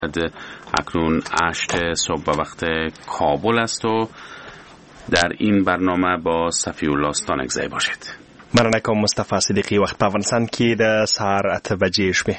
اکنون 8 صبح به وقت کابل است و در این برنامه با صفی‌الله ستانکزی باشید. مننه کوم مصطفی صدیقی. وخت په افغانستان کې د سهار 8 بجې شوې.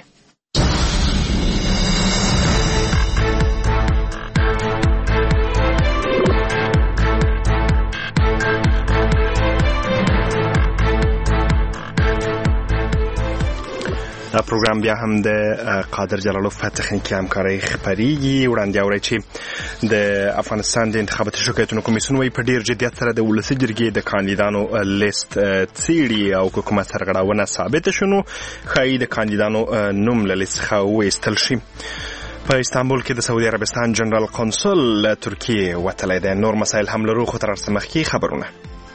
دا پروګرام بیا هم د قادر جلالوف په تخنیکي همکارۍ خپرېږي. وړاندې اورئ چې د افغانستان د انتخاباتي شکایتونو کمیسیون وايي په ډېر جدیت سره د ولسي جرګې د کاندیدانو لیست څېړي او که کومه سرغړونه ثابته شو نو ښایي د کاندیدانو نوم له لیست څخه وایستل شي. په استانبول کې د سعودي عربستان جنرال قونسل له ترکیې وتلی دی. نور مسایل هم لرو خو تر هر څه مخکې خبرونه.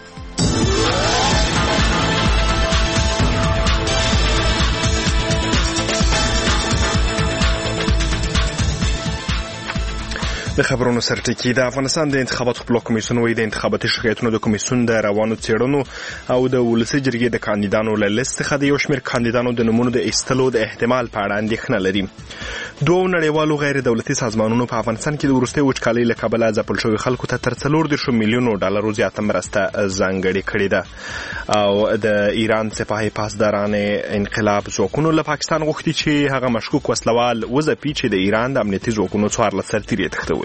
د خبرونو سرټکی. د افغانستان د انتخاباتو خپلواک کمیسیون وايي د انتخاباتي شکایتونو د کمیسیون د روانو څېړنو او د ولسي جرګې د کاندیدانو له لیست څخه د یو شمېر کاندیدانو د نومونو د ایستلو د احتمال په اړه اندېښنه لري. دوه نړیوالو غیر دولتي سازمانونو په افغانستان کې د وروستۍ وچکالۍ له کبله ځپل شوي خلکو ته تر 40 میلیونو ډالرو زیاته مرسته ځانګړې کړې ده. او د ایران سپاهي پاسداران انقلاب ځواکونو له پاکستان غوښتي چې هغه مشکوک وسلوال وځپي چې د ایران د امنیتي ځواکونو 14 سرتیري تښتولي.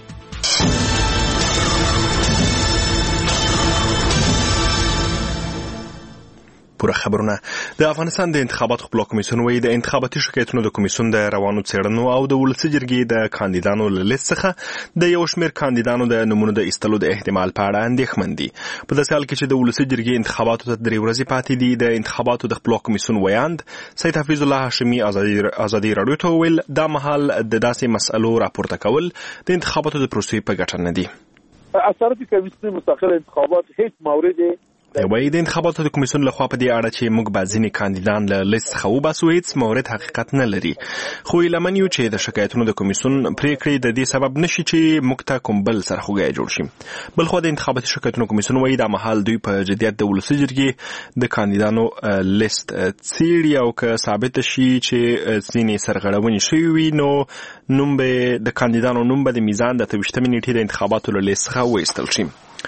پوره خبرونه. د افغانستان د انتخاباتو خپلواک کمیسیون وايي د انتخاباتي شکایتونو د کمیسیون د روانو څېړنو او د ولسي جرګې د کاندیدانو له لیست څخه د یو شمېر کاندیدانو د نومونو د ایستلو د احتمال په اړه اندېښمن دي. په داسې حال کې چې د ولسي جرګې انتخاباتو ته 3 ورځې پاتې دي، د انتخاباتو د خپلواک کمیسیون ویاند سید حفیظ الله هاشمي ازادي راډیو ته وویل دا مهال د داسې مسئلو راپورته کول د انتخاباتو د پروسې په ګټه نه دي. اثرات کمیسیون مستقل انتخابات هیڅ مورد وایي د انتخاباتو د کمیسیون لخوا په دې اړه چې موږ به ځینې کاندیدان له لیست څخه وباسو هیڅ مورد حقیقت نه لري، خو ایلمن یو چې د شکایتونو د کمیسیون پریکړې د دې سبب نشي چې موږ ته کوم بل سرخوږی جوړ شي. بلخو د انتخاباتي شکایتونو کمیسیون وایي دا مهال دوی په جدیت د ولسي جرګې د کاندیدانو لیست څېړي او که ثابت شي چې ځینې سرغړونې شوي وي نو نوم به د کاندیدانو نوم به د میزان د 28 نیټې د انتخاباتو له لیست څخه وایستل شي.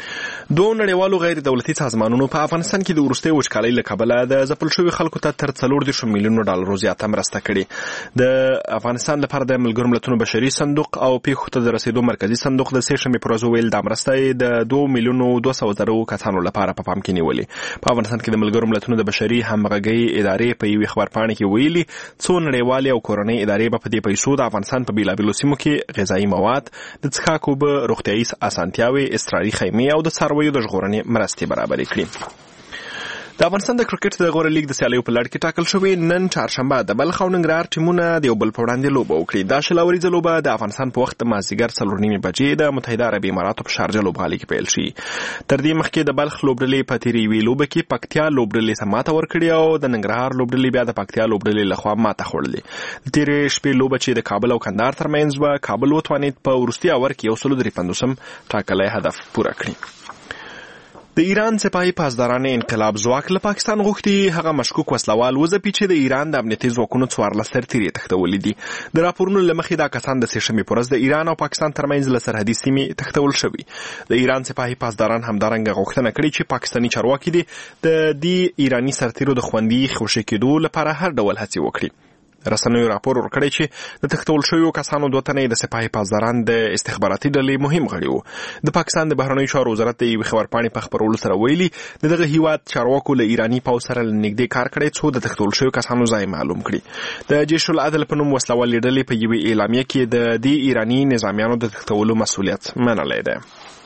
دوه نړیوالو غیر دولتي سازمانونو په افغانستان کې د وروستۍ وچکالۍ له کبله د ځپل شوي خلکو ته تر 40 میلیونو ډالرو زیاته مرسته کړې. د افغانستان لپاره د ملګرو ملتونو بشري صندوق او پیښو ته د رسیدو مرکزی صندوق د سه شنبې پر ورځ ویل دا مرسته د 2 میلیونو 200 کسانو لپاره په پام کې نیولې. په افغانستان کې د ملګرو ملتونو د بشري همغږۍ ادارې په یوې خبرپاڼې کې ویلي څو نړیوالې او کورنۍ ادارې په دې پیسو د افغانستان په بیلابیلو سیمو کې غذایي مواد، د څښاک اوبه، روغتیايي اسانتیاوې، اضطراري خیمې او د څارویو د ژغورنې مرستې برابرې کړي. د افغانستان د کرکټ د غوره لیګ د سیالیو په لړ کې ټاکل شوې نن چهارشنبه د بلخ او ننګرهار ټیمونه د یو بل په وړاندې لوبه وکړي. دا شلاوریزه لوبه د افغانستان په وخت مازدیګر 4:30 بجې د متحده عربي اماراتو په شارجه لوبغالي کې پیل شي. تر دې مخکې د بلخ لوبډلې په تیرې یوې لوبه کې پکتیا لوبډلې ته ماته ورکړې او د ننګرهار لوبډلې بیا د پکتیا لوبډلې لخوا ماته خوړلې. د تیرې شپې لوبه چې د کابل او کندهار ترمنځ وه، کابل وتوانید په وروستي اور کې 153 ټاکلی هدف پوره کړي. د ایران سپاهي پاسداران انقلاب ځواک له پاکستان غوښتي هغه مشکوک وسلوال وځپي چې د ایران د امنیتي ځواکونو 14 سرتیري تښتولي دي. د راپورونو له مخې دا کسان د سه شنبې په ورځ د ایران او پاکستان ترمنځ له سرحدي سیمې تښتول شوي. د ایران سپاهي پاسداران همدارنګه غوښتنه کړې چې پاکستاني چارواکي د دې ایراني سرتیرو د خوندي خوشي کېدو لپاره هر ډول هڅې وکړي. رسنیو راپور ورکړی چې د تښتول شویو کسانو 2 تنه د سپاهي پاسداران د استخباراتي ډلې مهم غړي وو. د پاکستان د بهرنیو چارو وزارت د یوې خبرپاڼې په خپرولو سره ویلي د دغه هیواد چارواکو له ایراني پوځ سره نږدې کار کړی څو د تښتول شویو کسانو ځای معلوم کړي. د جیش العدل په نوم وسلوالې ډلې په یوې اعلامیه کې د دې ایراني نظامیانو د تښتولو مسؤلیت منلی دی.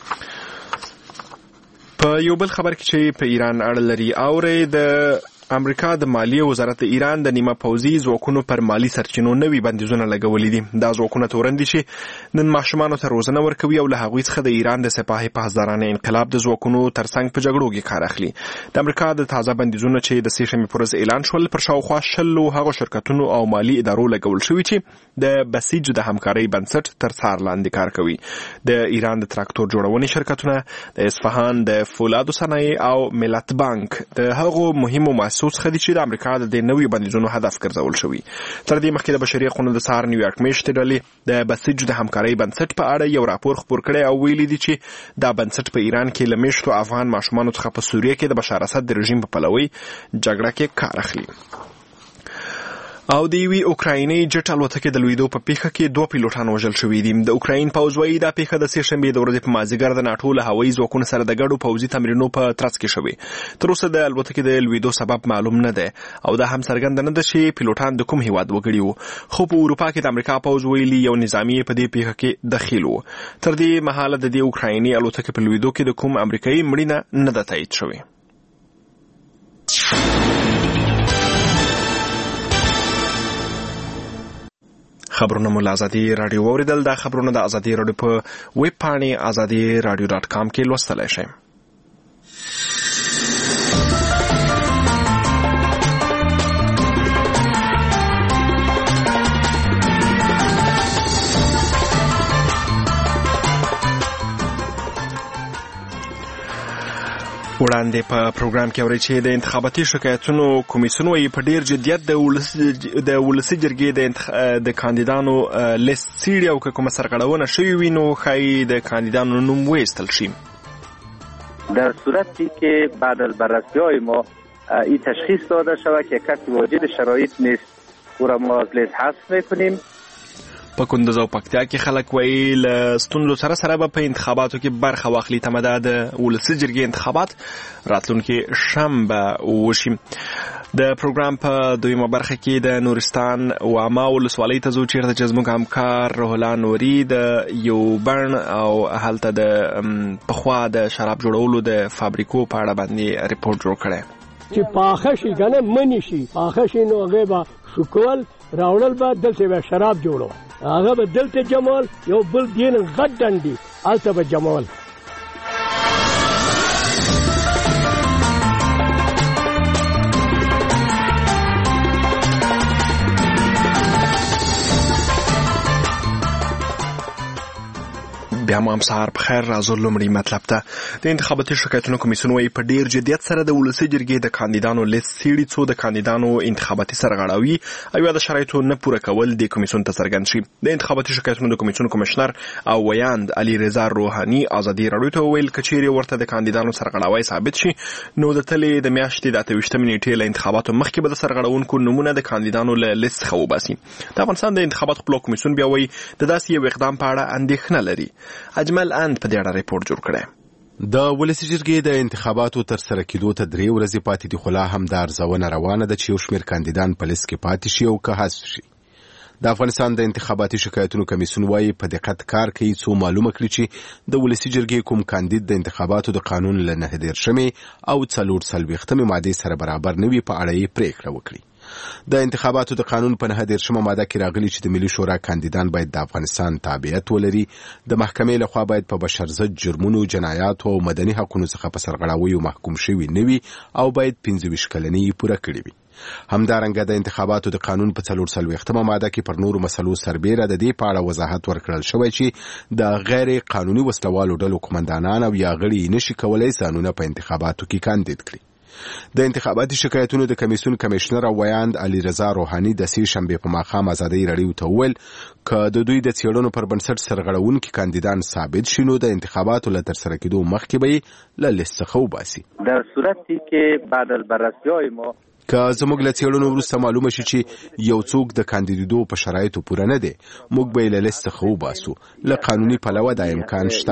په یو بل خبر کې چې په ایران اړه لري اورې د امریکا د مالیې وزارت د ایران د نیمه پوځي ځواکونو پر مالی سرچینو نوي بندیزونه لګولي دي. دا ځواکونه تورن دي چې نن ماشومانو ته روزنه ورکوي او له هغوی څخه د ایران د سپاهي پاسداران انقلاب د ځواکونو ترڅنګ په جګړو کې کار اخلي. د امریکا د تازه بندیزونه چې د سه شنبې پر ورځ اعلان شول پر شاوخوا 100 هغو شرکتونو او مالی ادارو لګول شوي چې د بسیج د همکارۍ بنسټ تر څار لاندې کار کوي. د ایران د تراکتور جوړونې شرکتونه، د اصفهان د فولادو صنایع او ملت بانک د هغو مهمو پیسو څخه دي چې د امریکا د دې نوي بندیزونو هدف ګرځول شوی. تر دې مخکې د بشري حقوقو د سازمان نیویارک میشتې ډلې د بسیج د همکارۍ بنسټ په اړه یو راپور خپور کړی او ویلي دي چې دا بنسټ په ایران کې له میشتو افغان ماشومانو څخه په سوریه کې د بشار اسد د رژیم په پلوي جګړه کې کار اخلي. او د یوې اوکرایني جټ الوتکې د لویدو په پیښه کې 2 پیلوټان وژل شوي دي. د اوکراین پوځ وايي دا پیښه د سې شنبې د ورځې په مازدیګر د ناټو له هوایي ځواکونو سره د ګډو پوځي تمرینونو په ترڅ کې شوې. تر اوسه د الوتکې د لویدو سبب معلوم نه دی او دا هم څرګنده نه ده چې پیلوټان د کوم هیواد وګړي وو. خو په اروپا کې د امریکا پوځ ویلي یو نظامی په دې پیښه کې دخیل وو. تر دې مهاله د دې اوکرایني الوتکې په لویدو کې د کوم امریکایي مړینه نه ده تایید شوې. خبرونه مو له ازادي رادیو اوریدل. دا خبرونه د ازادي رادیو په ویب پاڼې azadiradio.com کې لوستلای شئ. وړاندې په پروګرام کې اوري چې د انتخاباتي شکایتونو کمیسیون وايي په ډیر جديت د ولسي جرګې د کاندیدانو لیست سیډي او کومه سرغړونه شوی وي نو خای د کاندیدانو نوم وایستل شي. در صورتی که بعد از بررسی‌های ما این تشخیص داده شود که کسی واجد شرایط نیست او را ما از لیست حذف می‌کنیم. په کندز او پکتیا کې خلک وایي له ستونزو سره به په انتخاباتو کې برخه واخلي. تمه ده د ولسي جرګې انتخابات راتلونکي شنبه وشي. د پروګرام په دویمه برخه کې د نورستان واما ولسوالۍ ته ځو چیرته چې زموږ همکار روح الله نوري د یو بڼ او هلته د پخوا د شراب جوړولو د فابریکو په اړه باندې ریپورت جوړ کړی چې پاخه شي کنه منی شي پاخه شي نو هغه به شکول راوړل به دلته به شراب جوړو هغه به دلته جمال یو بل دین غټ ډنډي الته به جمال. بیا مو هم سهار په خیر. راځو لومړی مطلب ته. د انتخاباتي شکایتونو کمیسیون وايي په ډیر جديت سره د ولسي جرګې د کاندیدانو لیست سیډي څو د کاندیدانو انتخاباتي سرغړاوي او یا د شرایطو نه پوره کول د کمیسیون ته څرګند شي. د انتخاباتي شکایتونو د کمیسیون کمشنر او ویاند علي رضا روحاني ازادي رادیو ته ویل کچېری ورته د کاندیدانو سرغړاوي ثابت شي نو د تلې د میاشتې د 28 نیټې له انتخاباتو مخکې به د سرغړونکو نمونه د کاندیدانو له لیست څخه وباسي. د افغانستان د انتخاباتو خپلواک کمیسیون بیا وایي د داسې یو اقدام په اړه اندېښنه لري. اجمل اند په دې اړه ریپورت جوړ کړی. د ولسي جرګې د انتخاباتو تر سره کېدو ته 3 ورځې پاتې دي خو لا هم د ارزونه روانه ده چې یو شمېر کاندیدان په لیست کې پاتې شي او که حذف شي. د افغانستان د انتخاباتي شکایتونو کمیسیون وايي په دقت کار کوي څو معلومه کړي چې د ولسي جرګې کوم کاندید د انتخاباتو د قانون له 9 او 44 ماده سره برابر نه وي په اړه یې پریکړه وکړي. د انتخاباتو د قانون په 9 ماده کې راغلي چې د ملي شورا کاندیدان باید د افغانستان تابعیت ولري، د محکمې لخوا باید په بشر ضد جرمونو، جنایاتو او مدني حقوقو څخه په سرغړاویو محکوم شوي نه وي او باید 25 کلنۍ پوره کړي وي. همدارنګه د انتخاباتو د قانون په 44 ماده کې پر نورو مسلو سربېره د دې په اړه وضاحت ورکړل شوی چې د غیر قانوني وسلوالو ډلو قومندانان او یا غړي نشي کولای ځانونه په انتخاباتو کې کاندید کړي. د انتخاباتي شکایتونو د کمیسیون کمشنر او ویاند علي رضا روحاني د سې شنبې په ماښام ازادي رادیو ته وویل که د دوی د څېړنو پر بنسټ سرغړونکي کاندیدان ثابت شي نو د انتخاباتو له ترسره کېدو مخکې به یې له لیست څخه وباسي. در صورتی که بعد از بررسی‌های ما که زموږ له څېړنو وروسته معلومه شي چې یو څوک د کاندیدېدو په شرایطو پوره نه دی، موږ به یې له لیست څخه وباسو. له قانوني پلوه دا امکان شته.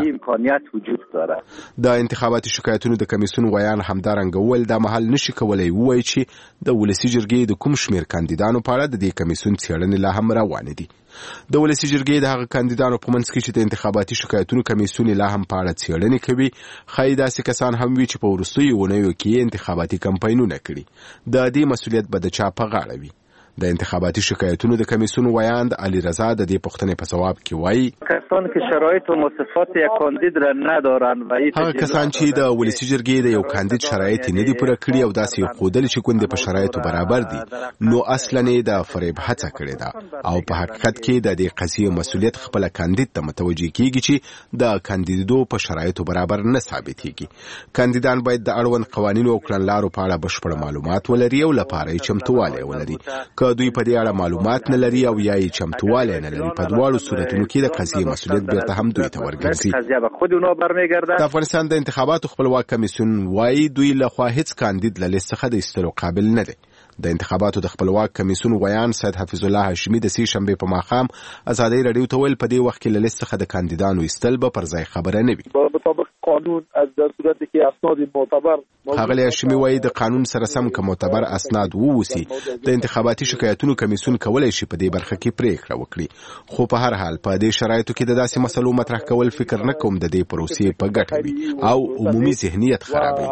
د انتخاباتي شکایتونو د کمیسیون ویان همدارنګه وویل دا مهال نشي کولی ووایي چې د ولسي جرګې د کوم شمېر کاندیدانو په اړه د دې کمیسیون څېړنې لا هم روانې دي. د ولسي جرګې د هغه کاندیدانو په منځ کې چې د انتخاباتي شکایتونو کمیسیون لا هم په اړه څېړنې کوي، ښایي داسې کسان هم وي چې په وروستیو اونیو کې انتخاباتي کمپاینونه کړي. د دې مسؤلیت به د چا په غاړه وي؟ د انتخاباتي شکایتونو د کمیسیون ویاند علي رضا د دې پوښتنې په ځواب کې وایي کسان که شرایط و مواصفات یک کاندید را ندارند و هغه کسان چې د ولسی جرګې د یو کاندید شرایط نه دي پوره کړی او داسې یقودل چې کوم د په شرایطو برابر دي نو اصلا نه د فریب هڅه کړې ده او په حقیقت کې د دې قضیې مسؤلیت خپل کاندید ته متوجي کیږي چې د کاندیدو په شرایطو برابر نه ثابتېږي کاندیدان باید د اړوند قوانینو او کړنلارو په اړه بشپړ معلومات ولري او لپاره یې چمتووالی ولري که دوی په دې اړه معلومات نه لري او یا یې چمتووالی نه لري په دواړو صورتونو کې د قضیې مسؤلیت بیرته هم دوی ته ورګرځي. د افغانستان د انتخاباتو خپلواک کمیسیون وایي دوی لخوا هیڅ کاندید له لیست څخه د ایستلو قابل نه دی. د انتخاباتو د خپلواک کمیسیون ویان سید حفیظ الله هاشمي د سې شنبې په ماښام ازادي رادیو ته ویل په دې وخت کې له لیست څخه د کاندیدانو ایستل به پر ځای خبره نه وي. مطابق قانون از در صورتی که اسناد معتبر ښاغلی هاشمي وایي د قانون سره سم که معتبر اسناد ووسی د انتخاباتي شکایتونو کمیسیون کولی شي په دې برخه کې پریکړه وکړي خو په هر حال په دې شرایطو کې د داسې مسلو مطرح کول فکر نه کوم د دې پروسې په ګټه وي او عمومي ذهنیت خرابوي.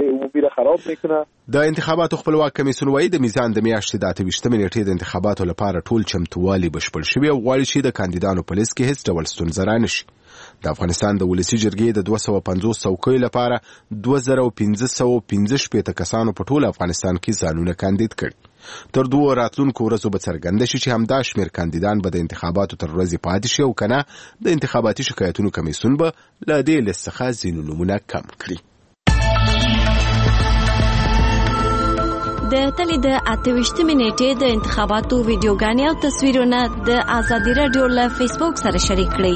د انتخاباتو خپلواک کمیسیون وایي د میزان د میاشتې د 28 نیټې د انتخاباتو لپاره ټول چمتووالی بشپړ شوی او غواړي چې د کاندیدانو په لیست کې هیڅ ډول ستونزه رانشي. د افغانستان د ولسی جرګې د 250 څوکیو لپاره 2515 کسانو په ټول افغانستان کې ځانونه کاندید کړي. تر دوه راتلونکو ورځو به څرګنده شي چې همدا شمېر کاندیدان به د انتخاباتو تر ورځې پاتې شي او کنه د انتخاباتي شکایتونو کمیسیون به له دې لیست څخه ځینې نومونه کم کړي. د تلې د 28 نیټې د انتخاباتو ویډیوګانې او تصویرونه د آزادي رادیو له فیسبوک سره شریک کړئ.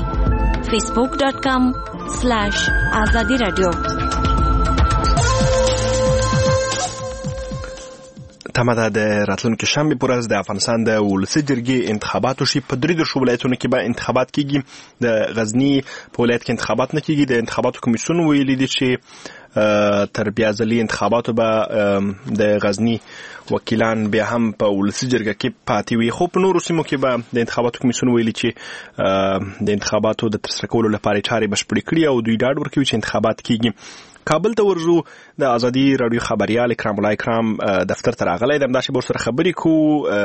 facebook.com/azadi radio. تمه ده د راتلونکي شنبې پر ورځ د افغانستان د ولسي جرګې انتخاباتو شي په 3 ولایتونو کې به انتخابات کیږي. د غزنی په ولایت کې انتخابات نه کیږي. د انتخاباتو کمیسیون ویلي دی چې تر بیا ځلي انتخاباتو به د غزنی وکیلان بیا هم په ولسي جرګه کې پاتې وي خو په نورو سیمو کې به د انتخاباتو کمیسیون ویلي چې د انتخاباتو د ترسره کولو لپاره چارې بشپړې کړي او دوی ډاډ ورکوي چې انتخابات کیږي. کابل ته ورځو د آزادي رادیو خبريال اکرام الله اکرام دفتر ته راغلی د همداسې ورسره خبرې کو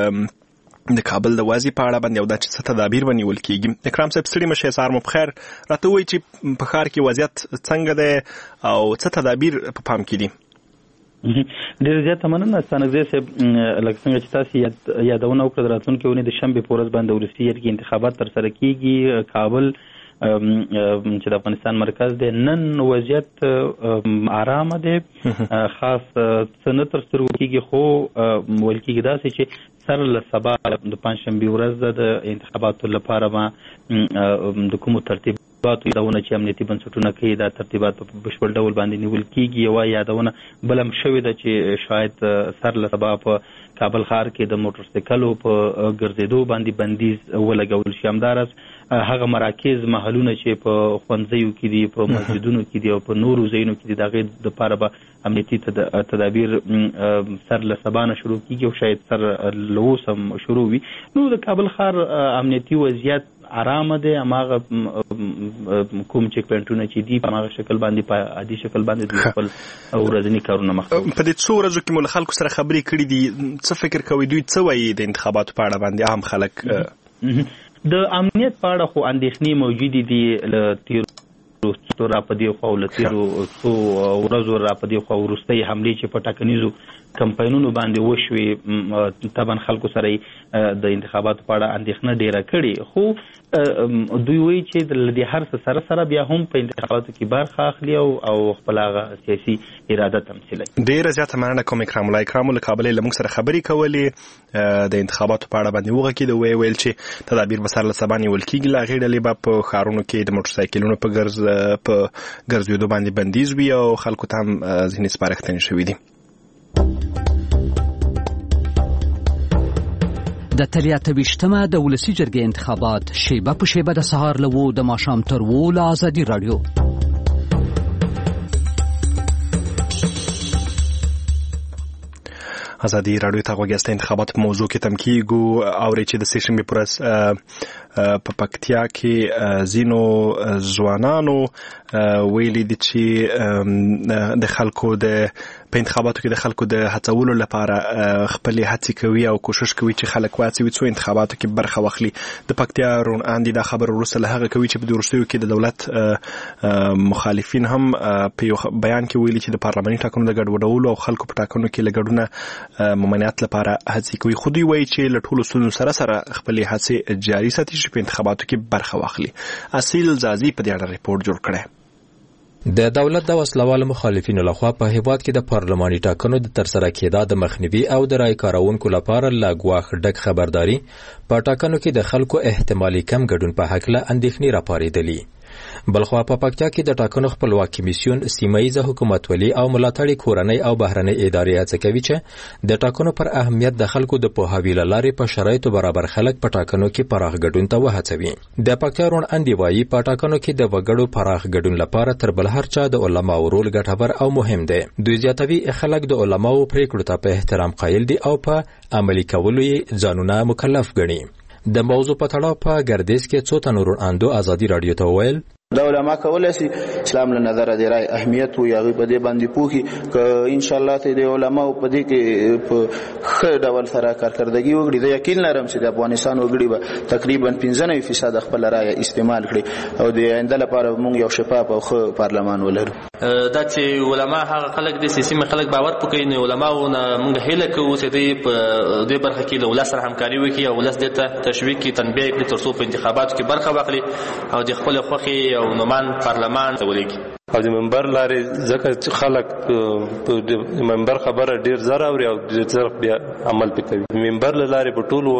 د کابل د وازی په اړه باندې او د څه تدابیر ونیول کیږي. اکرام صاحب ستړي مشه سار مو بخیر راته وایي چې په ښار کې وضعیت څنګه ده او څه تدابیر په پام کې دي. ډېر زیات مننه ستانګزی صاحب لکه څنګه چې تاسو یادونه وکړه راتلونکي اونۍ د شنبې په ورځ باندې ولسي جرګې انتخابات ترسره کیږي. کابل چې د افغانستان مرکز دی نن وضعیت آرامه دی خاص څه نه تر سترګو کیږي خو ویل کیږي داسې چې سر له سبا د پنجشنبې ورځ د انتخاباتو لپاره به د کومو ترتیباتو یادونه چې امنیتي بنسټونه کوي دا ترتیبات په بشپړ ډول باندې نیول کیږي. یوه یادونه بله هم شوې ده چې شاید سر له سبا په کابل ښار کې د موټر سایکلو په ګرځېدو باندې بندیز ولګول شي. همداراز هغه مراکز محلونه چې په ښوونځیو کې دي په مسجدونو کې دي او په نورو ځایونو کې دي د هغې دپاره به امنیتي تدابیر سر له سبا نه شروع کیږي او شاید سر له اوس هم شروع وي. نو د کابل ښار امنیتي وضعیت آرامه دی. هماغه کوم چیک پوینټونه چې دي په هماغه شکل باندې په عادي شکل باندې د خپل ورځني کارونه مخ کوي. په دې څو ورځو کې مو له خلکو سره خبرې کړې دي څه فکر کوي دوی څه وایي د انتخاباتو په اړه باندې عام خلک؟ د امنیت په اړه خو اندېښنې موجودې دي له تیرو را په دې خوا او له تیرو څو ورځو را په دې خوا وروستۍ حملې چې په ټاکنیزو کمپاینونو باندې وشوې طبعا خلکو سره د انتخاباتو په اړه اندېښنه ډېره کړې خو دوی وایي چې د دې هر څه سره سره بیا هم په انتخاباتو کې برخه اخلي او خپل هغه سیاسي اراده تمثیلوي. ډېره زیاته مننه کوم اکرام الله اکرام له کابل له موږ سره خبرې کولې د انتخاباتو په اړه باندې وغږېده ویل چې تدابیر به سر له سبا نیول کیږي. له هغې ډلې به په ښارونو کې د موټر سایکلونو په ګرځېدو باندې بندیز وي او خلکو ته هم ځینې سپارښتنې شوي دي. د تلې 28مه د ولسي جرګې انتخابات شیبه په شیبه د سهار له 7 د ماښام تر 7 له آزادي رادیو. ازادي رادیو ته غوږ یاست. انتخابات په موضوع کې تمکیږو اوري چې د سیشن په پرس په پکتیا کې زینو ځوانانو ویلي دي چې د خلکو په انتخاباتو کې د خلکو د هڅولو لپاره خپل هڅې کوي او کوشش کوي چې خلک واڅوي څو انتخاباتو کې برخه واخلي. د پکتیا رون اندي دا خبر وروسته له هغه کوي چې په وروستیو کې د دولت مخالفین هم په بیان کې ویلي چې د پارلماني ټاکنو د ګډوډولو او خلکو په ټاکنو کې لګډونه ممانعت لپاره هڅې کوي. خو دوی وایي چې له ټولو ستونزو سره خپل هڅې جاري ساتي چې په انتخاباتو کې برخه واخلي. اصیل زازي په دې اړه ریپورت جوړ کړی. د دولت د وسلوال مخالفینو لخوا په هیواد کې د پارلماني ټاکنو د ترسره کېدا د مخنیوي او د رای کارونکو لپاره لا ګواښ ډک خبرداري په ټاکنو کې د خلکو احتمالي کم ګډون په حق له اندېښنې راپارېدلې. بلخوا په پکتیا کې د ټاکنو خپلواک کمیسیون سیمه‌ییزه حکومتولي او ملاتړي کورنۍ او بهرنۍ ادارې هڅه کوي چې د ټاکنو پر اهمیت د خلکو د پوهاوي له لارې په شرایطو برابر خلک په ټاکنو کې پراخ ګډون ته وهڅوي. د پکتیا رون اندي وایي په ټاکنو کې د وګړو پراخ ګډون لپاره تر بل هر چا د علماو رول ګټور او مهم دی. دوی زیاتوي خلک د علماو پریکړو ته په احترام قایل دي او په عملي کولو یې ځانونه مکلف ګڼي. د موضوع په تړاو په ګردیز کې څو تنو رون اندو ازادي رادیو ته وویل دا علماء کولای شي اسلام له نظر د رای اهمیت او یغي په دې باندې پوښي ک ان شاء الله ته د علماء په دې کې په خیر ډول سره کارکړدګي وګړي. د یقین لرم چې د افغانستان وګړي به تقریبا 15% خپل رای استعمال کړي او د آینده لپاره موږ یو شفاف او ښه پارلمان ولرو. دا چې علماء هغه خلک د سیاسي خلک باور پکې نه علماء موږ هیله کوو چې د برخه کې له ولس سره همکاري وکړي او ولس دته تشویق کی تنبیه کړي تر څو په انتخاباتو کې برخه واخلي او د خپل خوخي او نومان پارلمان ته ولګي. او د منبر لارې ځکه چې خلک د منبر خبره ډیر زر اوري او ډیر زر بیا عمل پکوي. منبر لارې په ټولو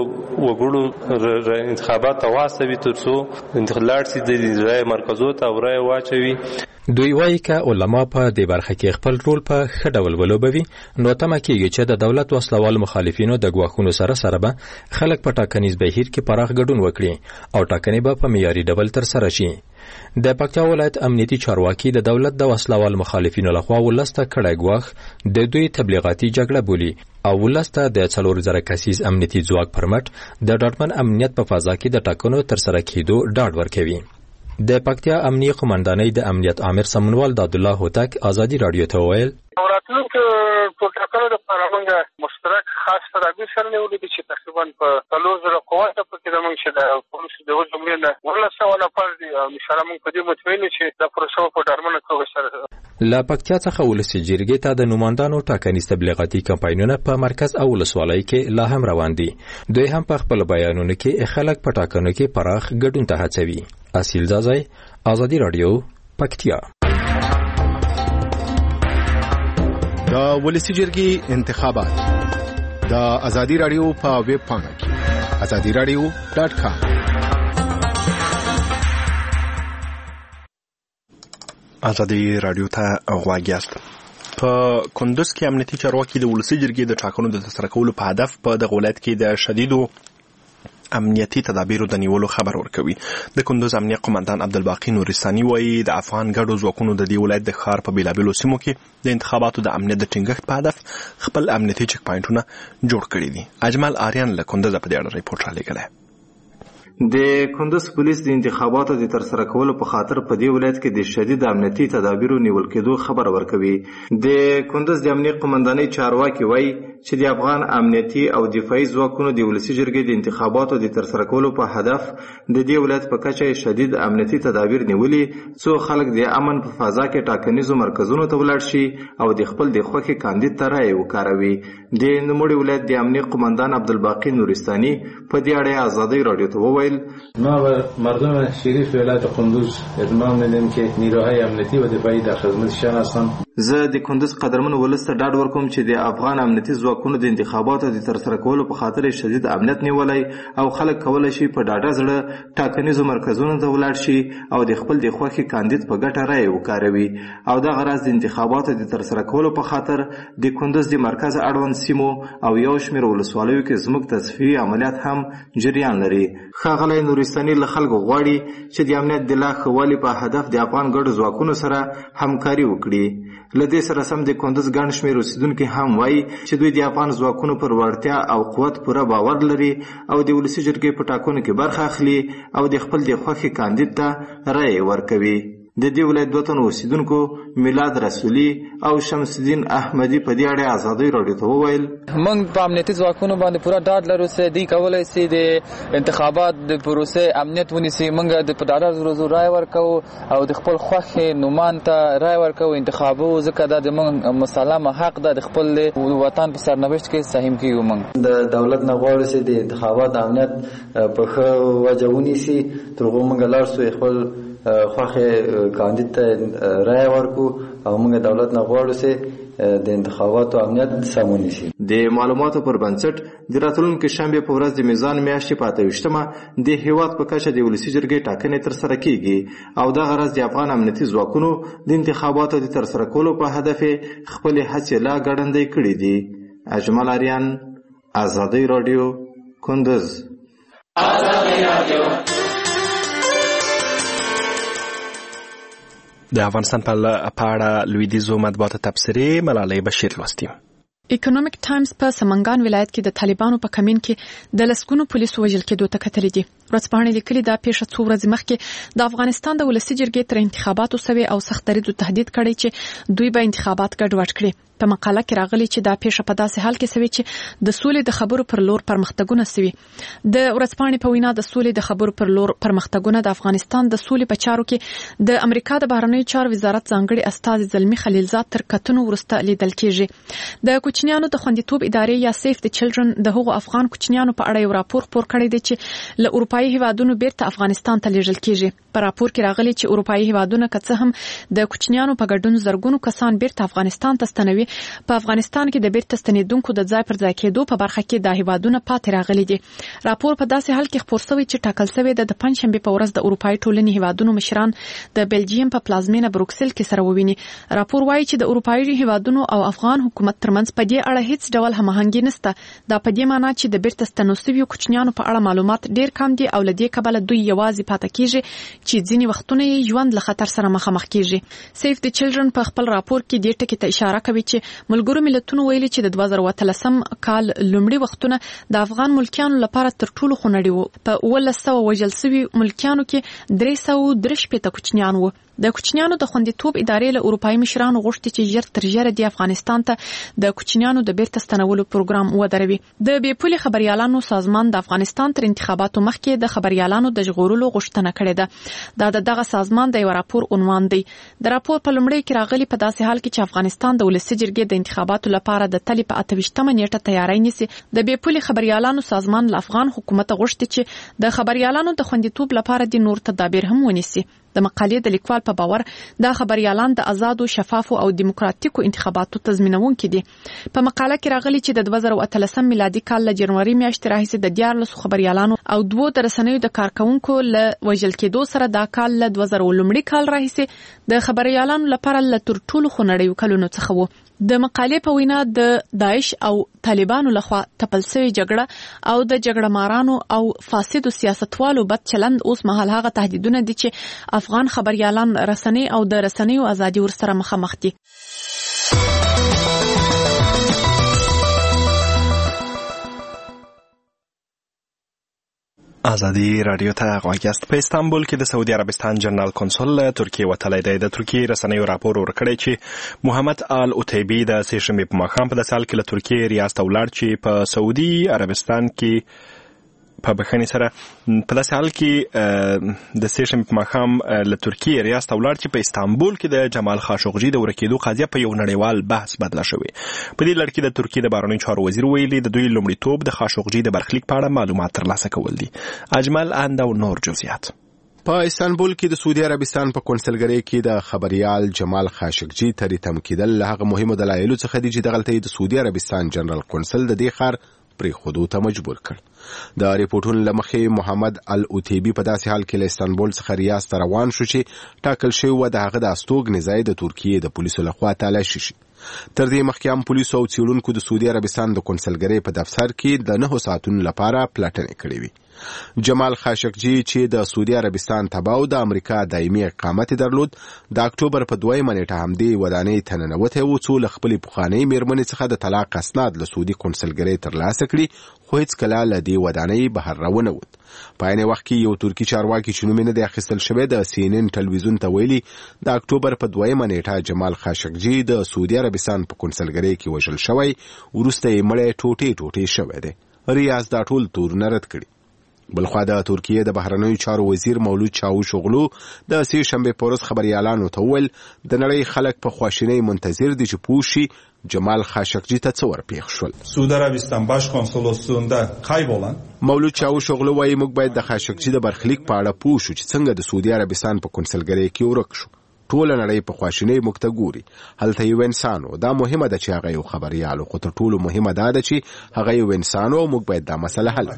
وګړو انتخابات واستوي تر څو انتخابات سي د رای مرکزو ته او رای واچوي. دوی وایي که علما په دې برخه کې خپل رول په ښه ډول ولوبوي نو تمه کېږي چې د دولت وسلوال مخالفینو د ګواښونو سره به خلک په ټاکنیز بهیر کې پراخ ګډون وکړي او ټاکنې به په معیاري ډول ترسره شي. د پکتیا ولایت امنیتي چارواکي د دولت د وسلوال مخالفینو لخوا ولسته کړی ګواښ د دوی تبلیغاتي جګړه بولي او ولسته د 4000 کسیز امنیتي ځواک پر مټ د ډاډمن امنیت په فضا کې د ټاکنو ترسره کېدو ډاډ ورکوي. د پکتیا امنیه قومندانۍ د امنیت عامر سمنوال د عبدالله هوتک ازادي رادیو ته وویل راتلونکو ټاکنو لپاره موږ مشترک خاص تدابیر سره نیولي دي چې تقریبا په 3000 قوات پکې د موږ چې د پولیسو د جملې نه 1900 نفر دي او ان شاء الله موږ په دې مطمئن چې دا پروسه په ډارمنه توګه سره لا پکتیا څخه ولسي جرګې ته د نوماندانو ټاکنیز تبلیغاتي کمپاینونه په مرکز او ولسوالۍ کې لا هم روان دي. دوی هم په خپل بیانونو کې خلک په ټاکنو کې پراخ ګډون ته هڅوي. اصیل زازای ازادي رادیو پکتیا. د ولسی جرګې انتخابات د ازادي رادیو په ویب پاڼه کې azadiradio.com. ازادي رادیو ته غوږ یاست. په کندوز کې امنیتي چارواکي د ولسی جرګې د ټاکنو د ترسره کولو په هدف په دغه ولایت کې د شدیدو امنیتي تدابیرو د نیولو خبر ورکوي. د کندوز امنیه قومندان عبدالباقی نورستاني وایي د افغان ګډو ځواکونو د دې ولایت د ښار په بیلابیلو سیمو کې د انتخاباتو د امنیت د ټینګښت په هدف خپل امنیتي چک پاینټونه جوړ کړي دي. اجمل آریان له کندوز په دې اړه ریپورت رالیږلی. د کندوز پولیس د انتخاباتو د ترسره کولو په خاطر په دې ولایت کې د شدید امنیتي تدابیرو نیول کېدو خبر ورکوي. د کندوز د امنیه قومندانۍ چارواکي وایي چې د افغان امنیتي او دفاعي ځواکونو د ولسي جرګې د انتخاباتو د ترسره کولو په هدف د دې ولایت په کچه شدید امنیتي تدابیر نیولي څو خلک د امن په فضا کې ټاکنیزو مرکزونو ته ولاړ شي او د خپل د خوښې کاندید ته رایې وکاروي. د نوموړي ولایت د امنیه قومندان عبدالباقی نورستاني په دې اړه ازادي رادیو ته وویل ما بر مردم شریف ولایت قندوز اطمینان میدم که نیروهای امنیتی و دفاعی در خدمتشان هستند. زه د کندوز قدرمن ولس ته ډاډ ورکوم چې د افغان امنیتي ځواکونو د انتخاباتو د ترسره کولو په خاطر شدید امنیت نیولای او خلک کولای شي په ډاډه زړه ټاکنیزو مرکزونو ته ولاړ شي او د خپل د خوښې کاندید په ګټه رایې وکاروي او د غرض د انتخاباتو د ترسره کولو په خاطر د کندوز د مرکز اړوند سیمو او یو شمېر ولسوالیو کې زموږ تصفیې عملیات هم جریان لري. ښاغلی نورستاني له خلکو غواړي چې د امنیت د لا ښه والي په هدف د افغان ګډو ځواکونو سره همکاري وکړي. لدې سره سم د کندوز ګڼ شمېر اوسیدونکي هم وایي چې دوی د افغان ځواکونو پر وړتیا او قوت پوره باور لري او د ولسي جرګې په ټاکنو کې برخه اخلي او د خپل د خوښې کاندید ته رایې ورکوي. د دې ولایت دوه تنو اوسیدونکو میلاد رسولي او شمس الدین احمدي په دې اړه ازادي راډیو ته وویل موږ په امنیتي ځواکونو باندې پوره ډاډ لرو چې دوی کولی شي د انتخابات د پروسې امنیت ونیسي. موږ د په ډاډه زړه رایې ورکوو او د خپل خوښې نومان ته رایې ورکوو انتخابو ځکه دا د موږ مسلمه حق ده د خپل وطن په سرنوشت کې سهم کیږو. موږ د دولت نه غواړو چې د انتخابات امنیت په ښه وجه ونیسي تر هغو موږ لاړ شو خپل خوښه کاندید ته رای ورکو او موږ دولت نه غواړو چې د انتخاباتو امنیت سم ونیسي. د معلوماتو پر بنسټ د راتلونکي شنبه په ورځ د میزان میاشتې په 28مه د هیواد په کچه د ولسي جرګې ټاکنې ترسره کیږي او دغه ورځ د افغان امنیتي ځواکونو د انتخاباتو د ترسره کولو په هدف خپل هڅې لا ګړندۍ کړې دي. اجمل اریان، ازادي راډیو، کندوز. د افغانستان په اړه لویدیځو مطبوعاتو تبصرې ملالۍ بشیر لوستي. اکونومیک ټایمز په سمنګان ولایت کې د طالبانو په کمین کې د لسګونو پولیسو وژل کېدو ته کتلې دي. ورځپاڼې لیکلي دا پیښه څو ورځې مخکې د افغانستان د ولسي جرګې تر انتخاباتو سوي او سخت دریځو تهدید کړی چې دوی به انتخابات ګډوډ کړي. په مقاله کې راغلي چې دا پیښه په داسې حال کې سوي چې د سولې د خبرو پر لور پرمختګونه سوي. د ورځپاڼې په وینا د سولې د خبرو پر لور پرمختګونه د افغانستان د سولې په چارو کې د امریکا د بهرنیو چارو وزارت ځانګړي استازي زلمی خلیلزاد تر کتنو وروسته لیدل کېږي. د کوچنیانو د خوندیتوب ادارې یا سیف د چلډرن د هغو افغان کوچنیانو په اړه یو راپور خپور کړی دی چې له اروپایي هیوادونو بیرته افغانستان ته لیږل کېږي. په راپور کې راغلي چې اروپایي هیوادونه که څه هم د کوچنیانو په ګډون زرګونو کسان بیرته افغانستان ته ستنوي، په افغانستان کې د بیرته ستنېدونکو د ځای پر ځای کېدو په برخه کې د هیوادونه پاتې راغلي دي. راپور په داسې حال کې خپور شوی چې ټاکل شوی د پنځشنبه په ورځ د اروپایي ټولنې هیوادونو مشران د بلجیم په پلازمینه بروکسل کې سره وویني. راپور وایي چې د اروپایي هیوادونو او افغان حکومت ترمنځ په دې اړه هیڅ ډول هماهنګي نشته. دا په دې معنی چې د بیرته ستنوسوي کوچنیانو په اړه معلومات ډیر کم دي او لدې کبله دوی یوازې پاتې کیږي چې ځینې وختونه یې ژوند له خطر سره مخامخ کیږي. سیف د چلډرن په خپل راپور کې دې ټکي ته اشاره کوي چې ملګرو ملتونو ویلي چې د 2013 کال لومړي وختونه د افغان ملکیانو لپاره تر ټولو خونړي وو. په 1900 وژل شوي ملکیانو کې 313 کوچنیان وو. د کوچنیانو د خوندیتوب ادارې له اروپایي مشرانو غوښتي چې ژر تر ژره د افغانستان ته د کوچنیانو د بیرته ستنولو پروګرام ودروي. د بې پولې خبريالانو سازمان د افغانستان تر انتخاباتو مخکې د خبريالانو د ژغورلو غوښتنه کړې ده. دا دغه سازمان د یو راپور عنوان دی. د راپور په لومړي کې راغلي په داسې حال کې چې افغانستان د ولسي جرګې د انتخاباتو لپاره د تلې په 28مه نیټه تیاری نیسي، د بې پولې خبريالانو سازمان له افغان حکومت غوښتي چې د خبريالانو د خوندیتوب لپاره د نور تدابیر هم ونیسي. د مقالې د لیکوال په باور دا خبريالان د آزادو، شفافو او دیموکراتیکو انتخاباتو تضمینونکي دي. په مقاله کې راغلي چې د 2013 میلادي کال له جنوري میاشتې راهیسې د 14 خبريالانو او 2 د رسنیو د کارکونکو له وژل کېدو سره دا کال له 2000 کال راهیسې د خبريالانو لپاره له تر ټولو خونړیو کلونو څخه وو. د مقالې په وینا د داعش او طالبانو لخوا تپل شوی جګړه او د جګړه مارانو او فاسدو سیاستوالو بد چلند اوس مهال هغه تهدیدونه دي چې افغان خبريالان رسنۍ او د رسنیو ازادي ورسره مخامخ دي. ازادي رادیو ته غوږ یاست. په استانبول کې د سعودي عربستان جنرال کنسول ترکیه وتلی دی. د ترکیه رسنیو راپور ورکړی چې محمد آل اوتیبي د سهشنبې په ماښام په داسې حال کې له ترکیې ریاست ته ولاړ چې په سعودي عربستان کې په بخښنې سره په داسې حال کې د سهشنبې په ماښام له ترکیې ریاست ته ولاړ چې په استانبول کې د جمال خاشقجي د ورکېدو قضیه په یو نړیوال بحث بدله شوې. په دې لړ کې د ترکیې د بهرنیو چارو وزیر ویلي د دوی لومړیتوب د خاشقجي د برخلیک په اړه معلومات ترلاسه کول دي. اجمل اند او نور جزئیات. په استانبول کې د سعودي عربستان په کنسلګرۍ کې د خبريال جمال خاشقجي ترې تم کېدل له هغه مهمو دلایلو څخه دي چې دغلته د سعودي عربستان جنرال کنسل د دې ښار پرې خودو ته مجبور کړ. د ریپورتونو لمخې محمد ال اوتیبي په داسې حال کې له استانبول څخه ریاض ته روان شو چې ټاکل شوی و د هغه د استوګنې ځای د ترکیې د پولیسو لخوا تالاشي شي. تر دې مخکې هم پولیسو او څېړونکو د سعودي عربستان د کنسلګرۍ په دفتر کې د 9 ساعتونو لپاره پلټنې کړې وې. جمال خاشقجي چې د سعودي عربستان تبع او د امریکا دایمي اقامت درلود د اکتوبر په 2 نیټه همدې ودانۍ ته ننوتی و څو له خپلې پخوانۍ میرمنې څخه د طلاق اسناد له سعودي قونسلګرۍ ترلاسه کړي خو هیڅکله له دې ودانۍ بهر راونوت. په عین وخت کې یو ترکي چارواکي چې نوم یې نه دی اخیستل شوی د CNN ټلویزیون ته ویلي د اکتوبر په 2 نیټه جمال خاشقجي د سعودي عربستان په قونسلګرۍ کې وژل شوی وروسته یې مړی ټوټې ټوټې شوی دی. ریاض دا ټول تورونه رد کړي. بلخوا د ترکیې د بهرنیو چارو وزیر مولود چاوشوغلو د سې شنبې په ورځ خبریالانو ته وویل د نړۍ خلک په خواشینۍ منتظر دي چې پوه شي جمال خاشقجي ته څه ورپېښ شول. سعودي عربستان باش کنسولاسیوندا کایبولن مولود چاوشوغلو وایي موږ باید د خاشقجي د برخلیک په اړه پوه شو چې څنګه د سعودي عربستان په قونسلګرۍ کې ورک شو. ټول نړۍ په خواشینۍ موږ ته ګوري. هلته یو انسان و. دا مهمه ده چې هغه یو خبریال خو تر ټولو مهمه ده چې هغه یو انسان و. موږ باید دا مسله حل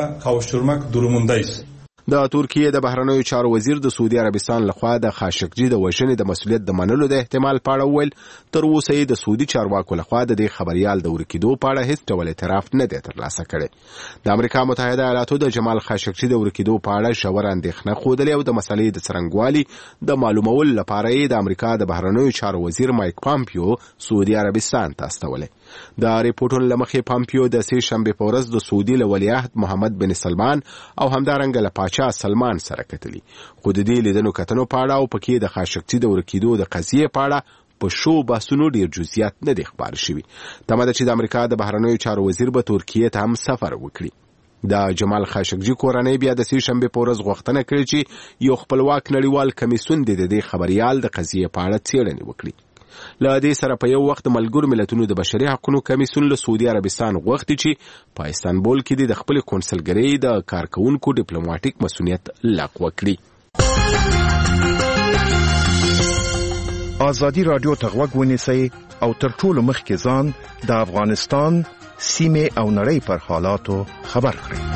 کړو. د ترکیې د بهرنیو چارو وزیر د سعودي عربستان لخوا د خاشقجي د وژنې د مسؤلیت د منلو د احتمال په اړه وویل تر اوسه یې د سعودي چارواکو لخوا د دې خبریال د ورکېدو په اړه هیڅ ډول اعتراف نه دی ترلاسه کړی. د امریکا متحده ایالاتو د جمال خاشقجي د ورکېدو په اړه ژوره اندېښنه ښودلې او د مسلې د څرنګوالي د معلومولو لپاره یې د امریکا د بهرنیو چارو وزیر مایک پامپیو سعودي عربستان ته استولی. د ریپورټونو له مخې پامپیو د سې شنبې په ورځ د سعودي له ولیعهد محمد بن سلمان او همدارنګه له پاچا سلمان سره کتلي خو د دې لیدنو کتنو په اړه او پکې د خاشقجي د ورکېدو د قضیې په اړه په شو بحثونو ډیر جزئیات نه دي خبر شوي. تمه ده چې د امریکا د بهرنیو چارو وزیر به ترکیې ته هم سفر وکړي. د جمال خاشقجي کورنۍ بیا د سې شنبې په ورځ غوښتنه کړې چې یو خپلواک نړیوال کمیسیون د دې خبریال د قضیې په اړه څېړنې وکړي. له دې سره په یو وخت ملګرو ملتونو د بشري حقوقو کمیسیون له سعودي عربستان غوښتي چې په استانبول کې د خپل قونسلګرۍ د کارکونکو ډیپلوماټیک مسؤلیت لغوه کړي. ازادي رادیو ته غوږ ونیسئ او تر ټولو مخکې ځان د افغانستان سیمې او نړۍ پر حالاتو خبر کړئ.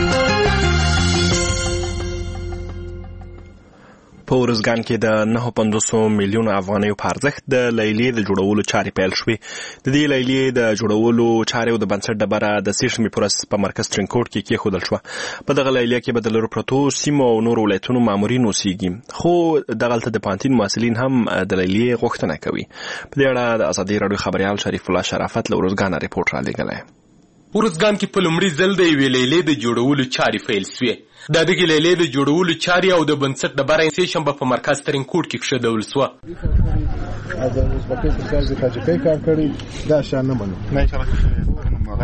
په ورزګان کې د 950 میلیون افغانیو په ارزښت د لیلیې د جوړولو چارې پیل شوې. د دې لیلیې د جوړولو چارې او د بنسټ ډبره د سې شنبې په ورځ په مرکز ترینکوټ کې کېښودل شوه. په دغه لیلیه کې به د لرو پرتو سیمو او نورو ولایتونو مامورین اوسېږي خو دغلته د پوهنتون محصلین هم د لیلیې غوښتنه کوي. په دې اړه د ازادي راډیو خبریال شریف الله شرافت له ورزګانه ریپورټ رالیږلی. ورزګان کې په لومړي ځل د یوې لیلیې د جوړولو چارې پیل سوې. د دغې لیلیې د جوړولو چارې او د بنسټ ډبره یې سې شنبه په مرکز ترینکوټ کې کېښودل سوه. د ازبکي پر ځای د تاجکۍ کار کړی دا شان نه منو.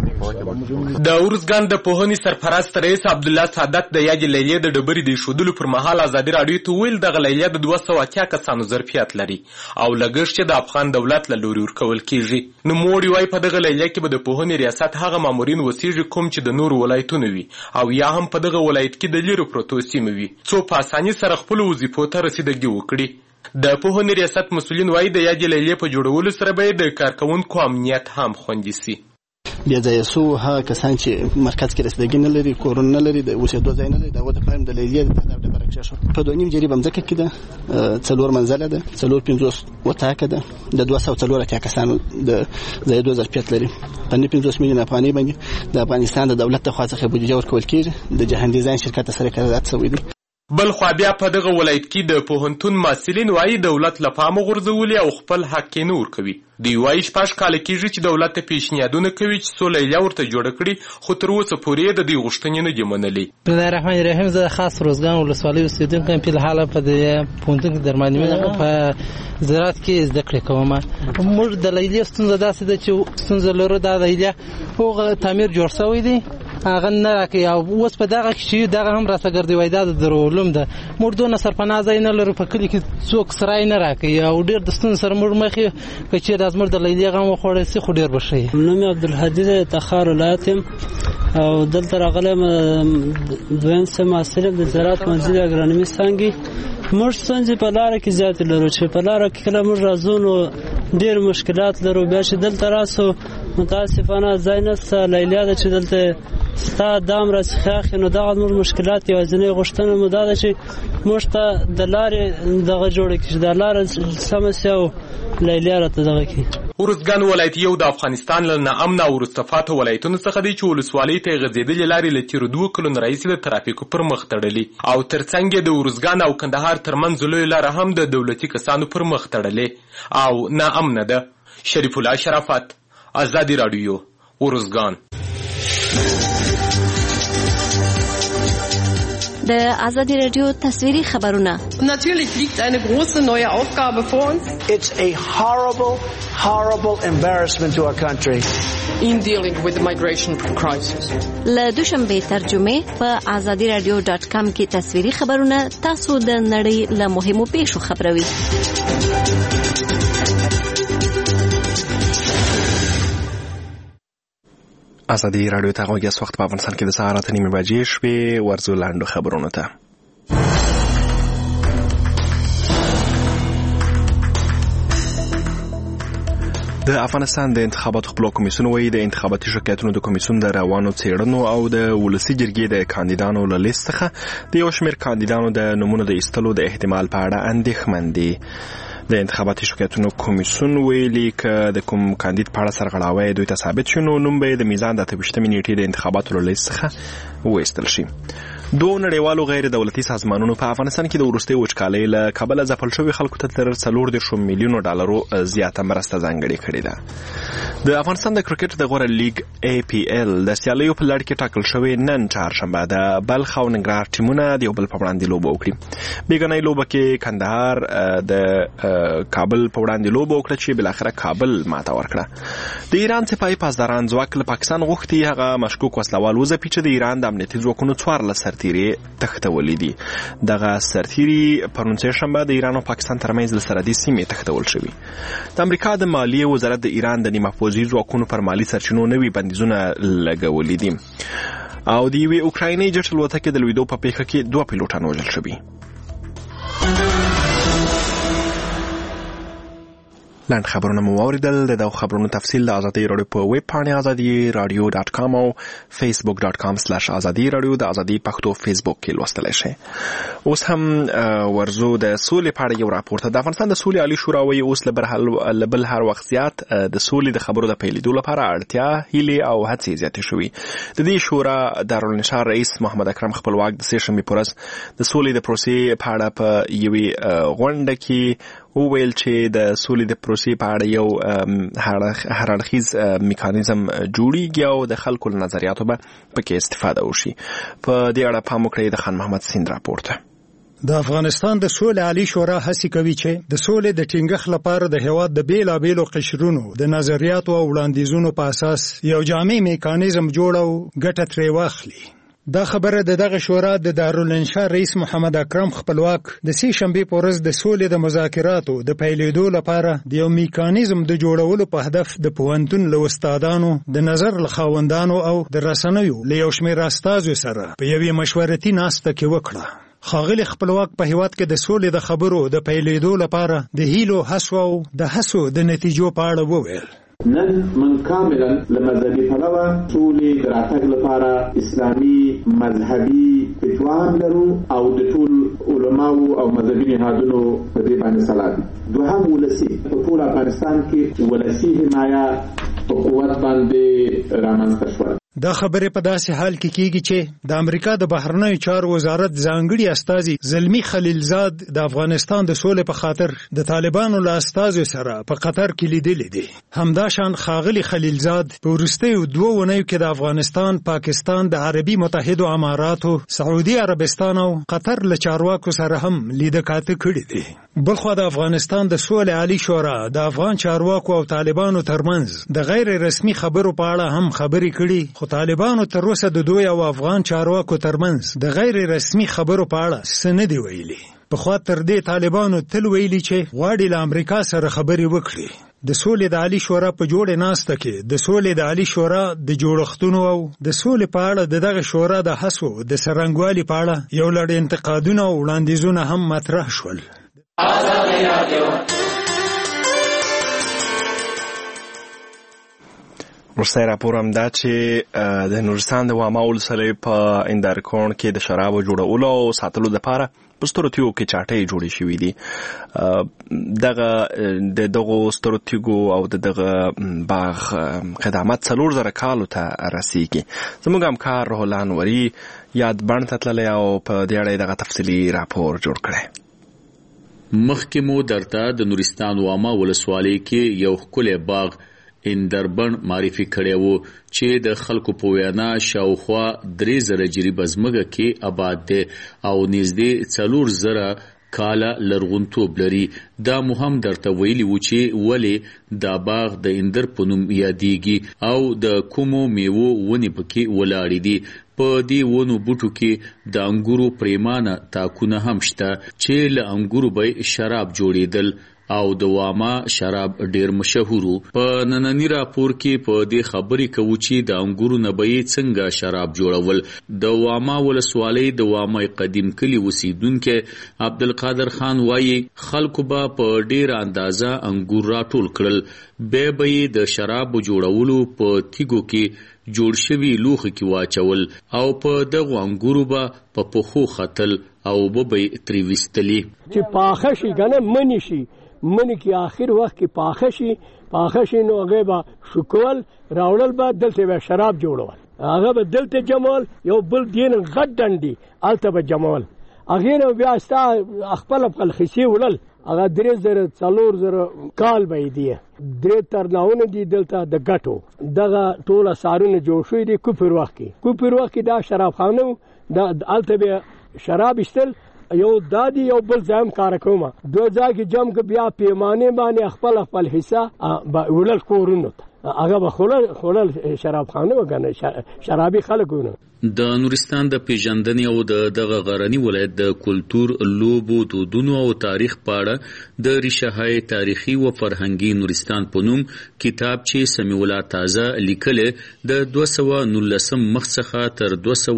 د ورزګان د پوهنې سرپرست رئیس عبدالله سعادت د یادې لیلیې د ډبرې د ایښودلو پر مهال ازادي راډیو ته وویل دغه لیلیه د 280 کسانو ظرفیت لري او لګښت یې د افغان دولت له لوري ورکول کېږي. نوموړي وایي په دغه لیلیه کې به د پوهنې ریاست هغه مامورین اوسېږي کوم چې د نورو ولایتونو وي او یا هم په دغه ولایت کې د لیرو پرتو سیمې وي څو په اسانۍ سره خپلو وظیفو ته رسیدګي وکړي. د پوهنې ریاست مسؤلین وایي د یادې لیلیې په جوړولو سره به د کارکوونکو امنیت هم خوندي سي. بیا ځای سو هغه کسان چې مرکز کې رسیدګي نه لري کورونه نه لري د اوسېدو ځای نه لري دغه د پایم د لیلیې د تداوی ډبره کېښوده. په 2.5 جریبه مځکه کې ده 4 منزله ده 450 وتاکه ده د 240 کسانو د ځایدو ظرفیت لري. په 50 میلیون افغانۍ باندې د افغانستان د دولت لخوا څخه بودیجه ورکول کېږي. د جهان ډیزاین شرکت سره قرارداد شوی دی. بل خو بیا په دغه ولایت کې د پوهنتون محصلین وایي دولت له پامه غورځولي او خپل حق یې نه ورکوي. دوی وایي 6 کاله کېږي چې دولت ته پیشنهادونه کوي چې څو لیلیه ورته جوړه کړي خو تر اوسه پورې د دوی غوښتنې نه دي منلې. بسم الله الرحمن الرحیم. زه خاص ورزګان ولسوالۍ اوسېدونکی یم. فلحال په دې پوهنتون کې د معلمینو په زراعت کې زده کړې کوم. موږ د لیلیې ستونزه داسې ده چې ستونزه لرو دا لیلیه هغه تعمیر جوړ شوی دی هغه نه راکوي او اوس په دغه کې چې دغه هم راته ګرځي وایي دا د علوم ده. موږ دونه سرپناه ځای نه لرو په کلي کې څوک سرای نه راکوي او ډېر د ستونزو سره موږ مخ یو که چېرې زموږ د لیلیې غم وخوړی سي خو ډېر به ښه وي. نوم یې عبدالهادي دی تخار ولایت یم او دلته راغلی یم دویم صنف محصل یم د زراعت منزلي اګرانمي څانګې. موږ ستونزې په لاره کې زیاتې لرو چې په لاره کې کله موږ راځو نو ډېر مشکلات لرو. بیا چې دلته راسو متاسفانه ځای نشته لیلیه ده چې دلته ستا دام راڅخه نو دغه موږ مشکلات یوازینۍ غوښتنه مو دا ده چې موږ ته د لارې دغه جوړه کړي چې د لاره سمه سي او لیلیه راته دغه کړي. ارزګان ولایت یو د افغانستان له ناامنه او وروسته پاتې ولایتونو څخه دی چې ولسوالۍ ته یې غځېدلې لارې له تېرو 2 کلونو راهیسې د ترافیکو پر مخ تړلي او ترڅنګ یې د ارزګان او کندهار ترمنځ لویه لاره هم د دولتي کسانو پر مخ تړلې او ناامنه ده. شریف الله شرافت، آزادی رادیو، ارزګان. د آزادی رادیو تصویری خبرونه. Natürlich liegt eine große neue Aufgabe vor uns. It's a horrible embarrassment to our country. In dealing with the migration crisis. له دوشنبه ترجمه په azadiradio.com کې تصویری خبرونه تاسو د نړۍ له مهمو پیښو خبروي. آزادی رادیو ته غوږ یاست. وخت په افغانستان کې د سهار 8:30 بجې شوې. ورځو لاندو خبرونو ته. د افغانستان د انتخاباتو خپلواک کمیسیون وایي د انتخاباتي شکایتونو د کمیسیون د روانو څېړنو او د ولسي جرګې د کاندیدانو له لیست څخه د یو شمېر کاندیدانو د نومونو د ایستلو د احتمال په اړه اندېښمن دي. د انتخاباتي شکایتونو کمیسیون ویلي که د کوم کاندید په اړه سرغړاوی دوی ته ثابت شي نو نوم به د میزان د 28 نیټې د انتخاباتو له لیست څخه وایستل شي. 2 نړیوالو غیر دولتي سازمانونو په افغانستان کې د وروستۍ وچکالۍ له کبله ځپل شوي خلکو ته تر 4 میلیونو ډالرو زیاته مرسته ځانګړې کړې ده. د افغانستان د کرکټ د غوره لیګ APL د سیالیو په لړ کې ټاکل شوی نن چهارشنبه د بلخ او ننګرهار ټیمونه د یو بل په وړاندې لوبه وکړي. بیګنۍ لوبه کې کندهار د کابل په وړاندې لوبه وکړه چې بالاخره کابل ماته ورکړه. د ایران سپاهي پاسداران ځواک له پاکستان غوښتي هغه مشکوک وسلوال وځپي چې د ایران د امنیتي ځواکونو 14 سرتیري تښتولي دي. دغه سرتیري پرون سهشنبه د ایران او پاکستان ترمنځ له سرحدي سیمې تښتول شوي. د امریکا د مالیې وزارت د ایران د نیمه پوځي ځواکونو پر مالي سرچینو نوي بندیزونه لګولي دي او د یوې اوکرایني جټ الوتکې د لوېدو په پیښه کې 2 پیلوټان وژل شوي. لاند خبرونه مو واوریدل. د دغو خبرونو تفصیل د آزادی رادیو په ویب پاڼې azadiradio.com او facebook.com/azadiradio د آزادی پښتو فیسبوک کې لوستلی شئ. اوس هم ورزو د سولې په اړه یو راپور ته. د افغانستان د سولې عالی شورا وایي اوس له بل هر وخت زیات د سولې د خبرو د پیلېدو لپاره اړتیا، هیلې او هڅې زیاتې شوي. د دې شورا دارالنشار رئیس محمد اکرم خپلواک د سهشنبې په ورځ د سولې د پروسې په اړه په یوې غونډه کې وویل چې د سولې د پروسې په اړه یو هر اړخیز میکانیزم جوړیږي او د خلکو له نظریاتو به پکې استفاده وشي. په دې اړه پام وکړئ د خان محمد سیند راپور ته. د افغانستان د سولې عالی شورا هڅې کوي چې د سولې د ټینګښت لپاره د هیواد د بیلابیلو قشرونو د نظریاتو او وړاندیزونو په اساس یو جامع میکانیزم جوړ او ګټه ترې واخلي. دا خبره د دغه شورا د دارالانشار رئیس محمد اکرم خپلواک د سهشنبې په ورځ د سولې د مذاکراتو د پیلېدو لپاره د یو میکانیزم د جوړولو په هدف د پوهنتون له استادانو، د نظر له خاوندانو او د رسنیو له یو شمېر استازو سره په یوې مشورتي ناسته کې وکړه. ښاغلي خپلواک په هیواد کې د سولې د خبرو د پیلېدو لپاره د هیلو هڅو د نتیجو په اړه وویل. نن من کاملا لمذهبي پلوه ټولې د راتګ لپاره اسلامي مذهبي فتوان لرو او د ټول علماو او مذهبي نهادونو په دې باندې صلاح. دوهم ولسي په ټول افغانستان کې ولسي حمایه په قوت باندې رامنځته شوه. دا خبره په داسې حال کې کیږي چې د امریکا د بهرنیو چارو وزارت ځانګړي استازي زلمی خلیلزاد د افغانستان د سولې په خاطر د طالبانو له استازو سره په قطر کې لیدلې دي. همداشان ښاغلي خلیلزاد په وروستیو 2 اونیو کې د افغانستان، پاکستان، د عربي متحده اماراتو، سعودي عربستان او قطر له چارواکو سره هم لیدکاته کړې دي. بلخوا د افغانستان د سولې عالی شورا د افغان چارواکو او طالبانو ترمنځ د غیر رسمي خبرو په اړه هم خبرې کړي، خو طالبانو تر اوسه د دوی او افغان چارواکو ترمنځ د غیر رسمي خبرو په اړه څه نه دي ویلي. پخوا تر دې طالبانو تل ویلي چې غواړي له امریکا سره خبرې وکړي. د سولې د عالی شورا په جوړې ناسته کې د سولې د عالی شورا د جوړښتونو او د سولې په اړه دغه شورا د هڅو د سرنګوالي په اړه یو لړ انتقادونه او وړاندیزونه هم مطرح شول. ورسته راپور هم دا چې د نورستان د واما ولسوالۍ په اندارکون کې د شرابو جوړولو او ساتلو لپاره په سترو تیږو کې چاټۍ جوړې شوې دي. دغه سترو تیږو او دغه باغ خدمات 4000 کالو ته رسیږي. زموږ همکار روح الله انوري یاد بڼ ته تللی او په دې اړه دغه تفصیلي راپور جوړ کړی. مخکې مو درته د نورستان واما ولسوالۍ کې یو ښکلی باغ اندربن معرفي کړی وو چې د خلکو په وینا شاوخوا 3000 جریبه ځمکه کې آباد دی او نږدې 4000 کاله لرغونتوب لري. دا مو هم درته ویلي وو چې ولې دا باغ د اندر په نوم یادېږي او د کومو میوو ونې پکې ولاړې دي. په دې ونو بوټو کې د انګورو پریمانه تاکونه هم شته چې له انګورو به شراب جوړېدل او د واما شراب ډیر مشهور. په نننی راپور کې په دې خبرې کوو چې د انګورو نه به څنګه شراب جوړول. د واما ولسوالۍ د واما قدیم کلی اوسیدونکو عبدالقادر خان وایي خلکو به په ډیر اندازه انګور راټول کړل، به د شراب جوړولو په تیګو کې جوړ شوی لوخه کې واچول او په دغه انګورو به په پخو خطل او به تری وستلی چې پاخه شي کنه منی شي منی کې آخر وخت کې پاخه شي نو هغه به شکول راوړل به دلته به شراب جوړول هغه به دلته جمال یو بل دین غټ ډنډي الته به جمال هغه نو بیا استا خپل خسي ولل هغه 3000 کال به دی درې ترناونه دي دلته د ګټو دغه ټوله سارونه جوړ شوی دي کوپر وخت کې دا شراب خانو د الته به شراب استل یو دادی یو بل ځم کار کوم دو ځای کې جمع بیا پیمانه باندې خپل حصہ ولل کورونو هغه به خلل شراب خانه وګنه شرابي خلکونه. د نورستان د پیژندنې او دغه غرنی ولایت د کلچر لوبو دودونو او تاریخ پاړه د ریشه‌های تاریخي او فرهنګي نورستان په نوم کتاب چې سمیع الله تازه لیکل د 219 مخ څخه تر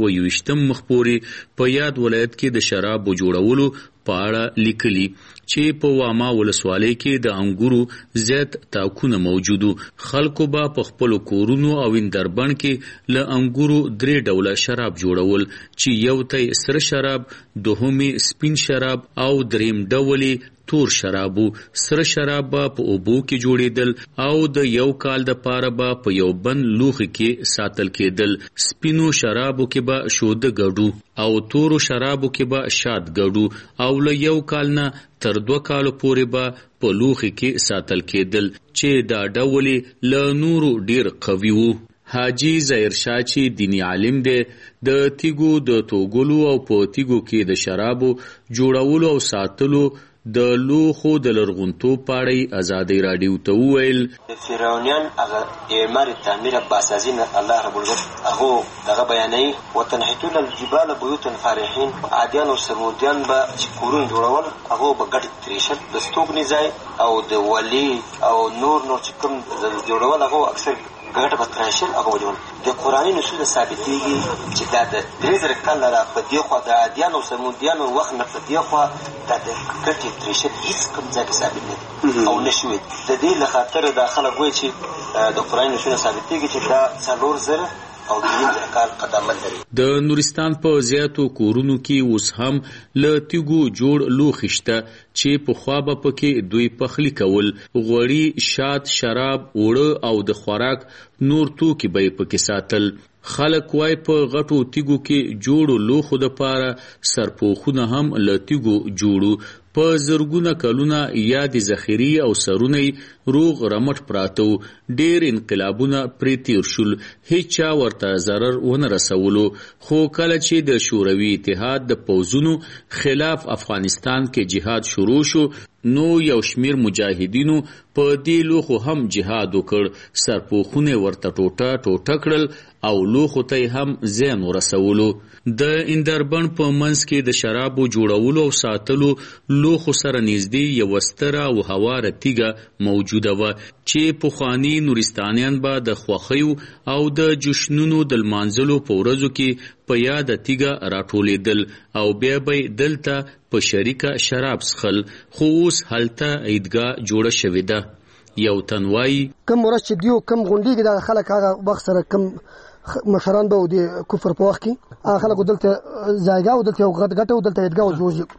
220 مخ پورې په یاد ولایت کې د شراب جوړولو پاړه لیکلي چې په واما ولسوالۍ کې د انګورو زیات تاکونه موجودو. خلکو به په خپل کورونو او اندربن کې له انګورو 3 ډوله شراب جوړول چې یو ته سره شراب، دوهمي سپین شراب او دریم ډولي تور شرابو. سره شراب په اوبو کې جوړېدل او د یو کال د پاره په یو بند لوخي کې ساتل کېدل. سپینو شرابو کې به شوده ګډو او تورو شرابو کې به شاد ګډو او له یو کال نه تر 2 کالو پورې به په لوخي کې ساتل کېدل چې دا ډولي له نورو ډیر قوي وو. حاجی ظاهر شاه چې دینی عالم دی د تیګو د توګلو او په تیګو کې د شرابو جوړولو او ساتلو د لوخو د لرغونتو پاړی ازادي رادیو ته ویل فرعونیان هغه اعمار تعمیر باسازین الله رب العزت هغه دغه بیانې وتنحتون الجبال بيوتا فارحين عادیان او سمودیان به کورون جوړول هغه به ګټ تریشل د ستوګنی ځای او د ولی او نور چې کوم جوړول هغه اکثر ګټ به تراشل هغه وجول د قرآني نصوص ثابتېږي چې دا د 3000 کال را په دی خو د عادیان او سمودیان وخت نه په دی خو د ګټ تریشل هیڅ کوم ځای ثابت نه او نشوي د دې لخاطر د خلک وایي چې د قرآني نصوص ثابتېږي چې دا 4000 د نورستان په زیاتو کورونو کې اوس هم له تیګو جوړ لوخشته چې په خوا به پکې دوی پخلی کول غوړی شات شراب اوړه او د خوراک نور توکي به پکې ساتل. خلک وای په غټو تیګو کې جوړو لوخو د پاره سرپوخونه هم له تیګو جوړو. په زرګونه کلونه یاد ذخیری او سرونه روغ رمټ پراتو. ډیر انقلابونه پرې تیر شول، هیڅ ورته ضرر ونه رسولو. خو کله چې د شوروي اتحاد د پوځونو خلاف افغانستان کې جهاد شروع شو نو یو شمیر مجاهدینو په دې لوخو هم جهاد وکړ. سرپوخونه ورته ټوټه کړل او لوخو ته هم زیان ورسولو. د اندربن په منځ کې د شرابو جوړولو او ساتلو لوخو سره نږدې یو ستره او هواره تیګه موجوده و چې پخوانی نورستانیان به د خوښیو او د جشنونو د لمانځلو په ورځو کې په یاد تیګه راټولېدل او بیا به دلته په شریکه شراب څښل. خو اوس هلته عیدګاه جوړه شوې ده. یو تنوای کم ورځ چې دیو کم غونډي کې د خلک هغه وخت سره کم مشران به د کفر په وخت کې خلک دلته ځایګه او دلته غټه او دلته ادګه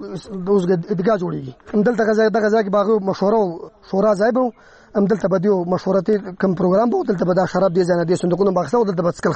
اوس ادګه جوړیږي دلته غزا کې باغ مشوره شورا ځای به دلته به دیو مشورتي کم پروګرام به دلته به دا شراب دي ځنه دي صندوقونه باغ او دلته به څکل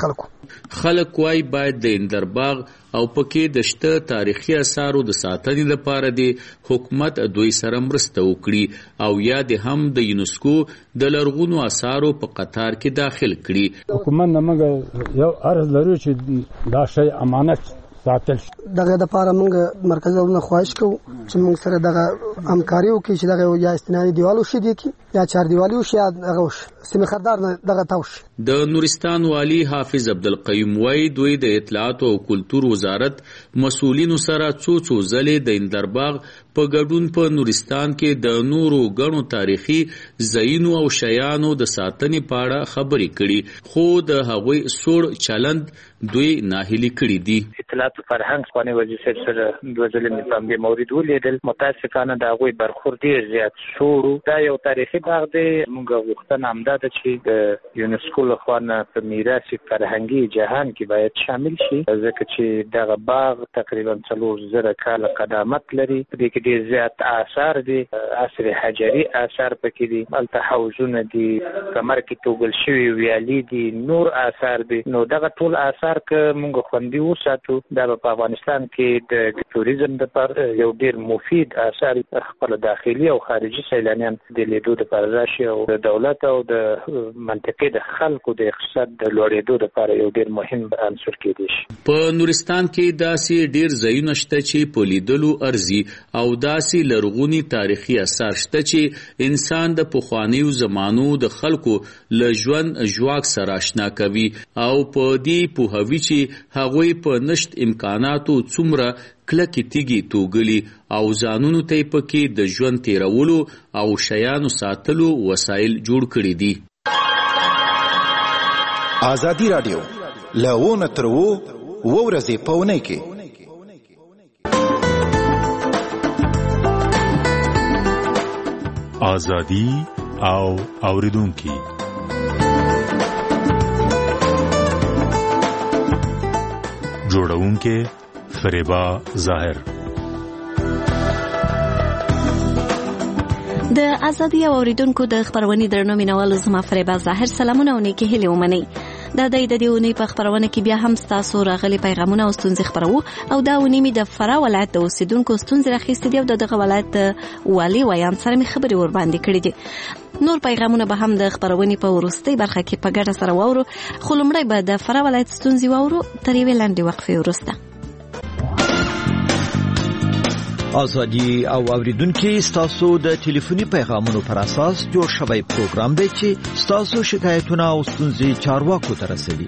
خلک وای باید د اندرباغ او پکې د شته تاریخي آثارو د ساتنې لپاره د حکومت دوی سره مرسته وکړي او یا د هم د یونسکو د لرغونو آثارو په قطار کې داخل کړي. حکومت موږ یو عرض لرو چې دا شی امانت ساتل دغه د پاره موږ مرکز ورونه خواهش کوو چې موږ سره دغه همکاري وکړي چې دغه یا استنادي دیوالو شي دي کی یا چار دیوالو شي هغه سیمه خردار نه دغه تاوش. د نورستان والی حافظ عبدالقیوم وای دوی د اطلاعات او کلتور وزارت مسؤلینو سره څو ځلې د اندرباغ په ګډون په نورستان کې د نورو غنو تاریخي ځایونو او شیانو د ساتنې په اړه خبرې کړي خو د هغوی سوړ چلند دوی ناهیلي کړي دي. اطلاعات فرهنګ خواني وزیر سره د ځلې په دې مورید ولیدل متاسفانه د هغوی برخورد ډیر زیات شوړو. دا یو تاریخي باغ دی موږ غوښتنه همدا ده چې د یونسکو لخوا په میراث فرهنګي جهان کې باید شامل شي ځکه چې دغه باغ تقریبا 4000 کال قدامت لري. دې کې ډیر زیات آثار دي عصر حجري آثار پکې دي الته حوضونه دي کمر کې توګل شوی ویالي دي نور آثار دي. نو دغه ټول آثار که موږ خوندي وساتو دا په افغانستان کې د توریزم لپاره یو ډیر مفید آثار خپل داخلي او خارجي سیلانیان د لیدو لپاره راشي او د دولت او د منطقې د خلکو د اقتصاد د لوړېدو لپاره یو ډیر مهم عنصر کېدی شي. په نورستان کې داسې ډیر ځایونه شته چې په لیدلو ارزي او داسې لرغوني تاریخي آثار شته چې انسان د پخوانیو زمانو د خلکو له ژوند ژواک سره آشنا کوي او په دې پوهوي چې هغوی په نشت امکاناتو څومره کلکې تیږي توګلي او ځانونو ته پکې د ژوند تیرولو او شیانو ساتلو وسایل جوړ کړي دي. آزادی رادیو لونه ترو ورځې پونه کې آزادی او اوریدونکو جوړونکو فریبا ظاهر. د ازادي اوریدونکو د خبرونې درنو مینوالو زما فریبا ظاهر سلامونه او نیکی هیله ومني. د دې ونی په خبرونه کې بیا هم تاسو راغلي پیغامونه او ستونزې خبرو او دا ونی می د فرا ولایت د اوسیدونکو ستونزې راخېستې دي او دغه ولایت والی ویان سره می خبري ور باندې کړې دي. نور پیغامونه به هم د خبرونې په ورستۍ برخه کې په ګډه سره وورو خو لمړی به د فرا ولایت ستونزې وورو تر یوې لنډې وقفې وروسته. آزادی او اوریدونکو ستاسو د ټلیفوني پیغامونو پر اساس جوړ شوی پروګرام دی چې ستاسو شکایتونه او ستونزې چارواکو ته رسوي.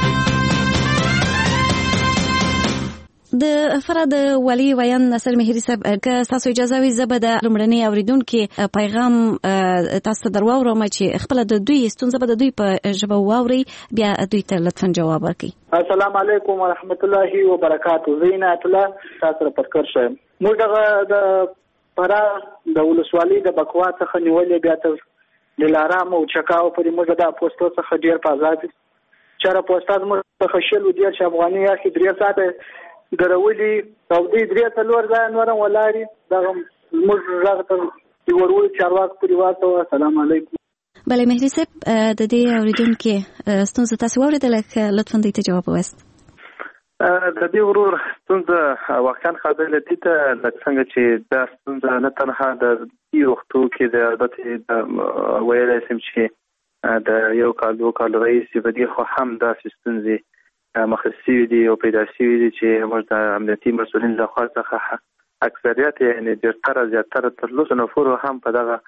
د فراد ولی ویان نصر مهری صاحب که تاسو اجازه وي زه به د لمړنۍ اوریدونکو پیغام تاسو درواورم چې خپل د دوی ستونزه به د دوی په ژبه واوري بیا دوی ته لطفا جواب ورکړي. السلام علیکم ورحمت الله وبرکاته. زینت الله تاسو پر کار شم. موږ د فرا د ولسوالۍ د بکوا څخه نیولې بیا ته دلارام او چکاو پر موږ د پوسټو څخه ډیر په آزاد چاره پوسټاز موږ خشل ودی چې افغاني یا کې 3 ساعته ګرولي او دې 3 څلور ځای نورم ولاري دا موږ راغته ورول چارواک پریوار ته السلام علیکم. بله مهدی صاحب د دې اوریدونکو ستونزه تاسو اوریدل لطفا دې ته جواب وست. د دې ورور ستونزه واقعا خبرلتی ته لکه څنګه چې دا ستونزه نه تنها د یو وختو کې د البته ویلای سم چې د یو کال 2 کال رئیس په دې خو هم دا ستونزه مخصوصي دي او پیدا شوي دي چې موږ د امنیتي مسؤلین له خوا څخه اکثریت یعنی ډېر زیاتره تر 200 نفر هم په دغه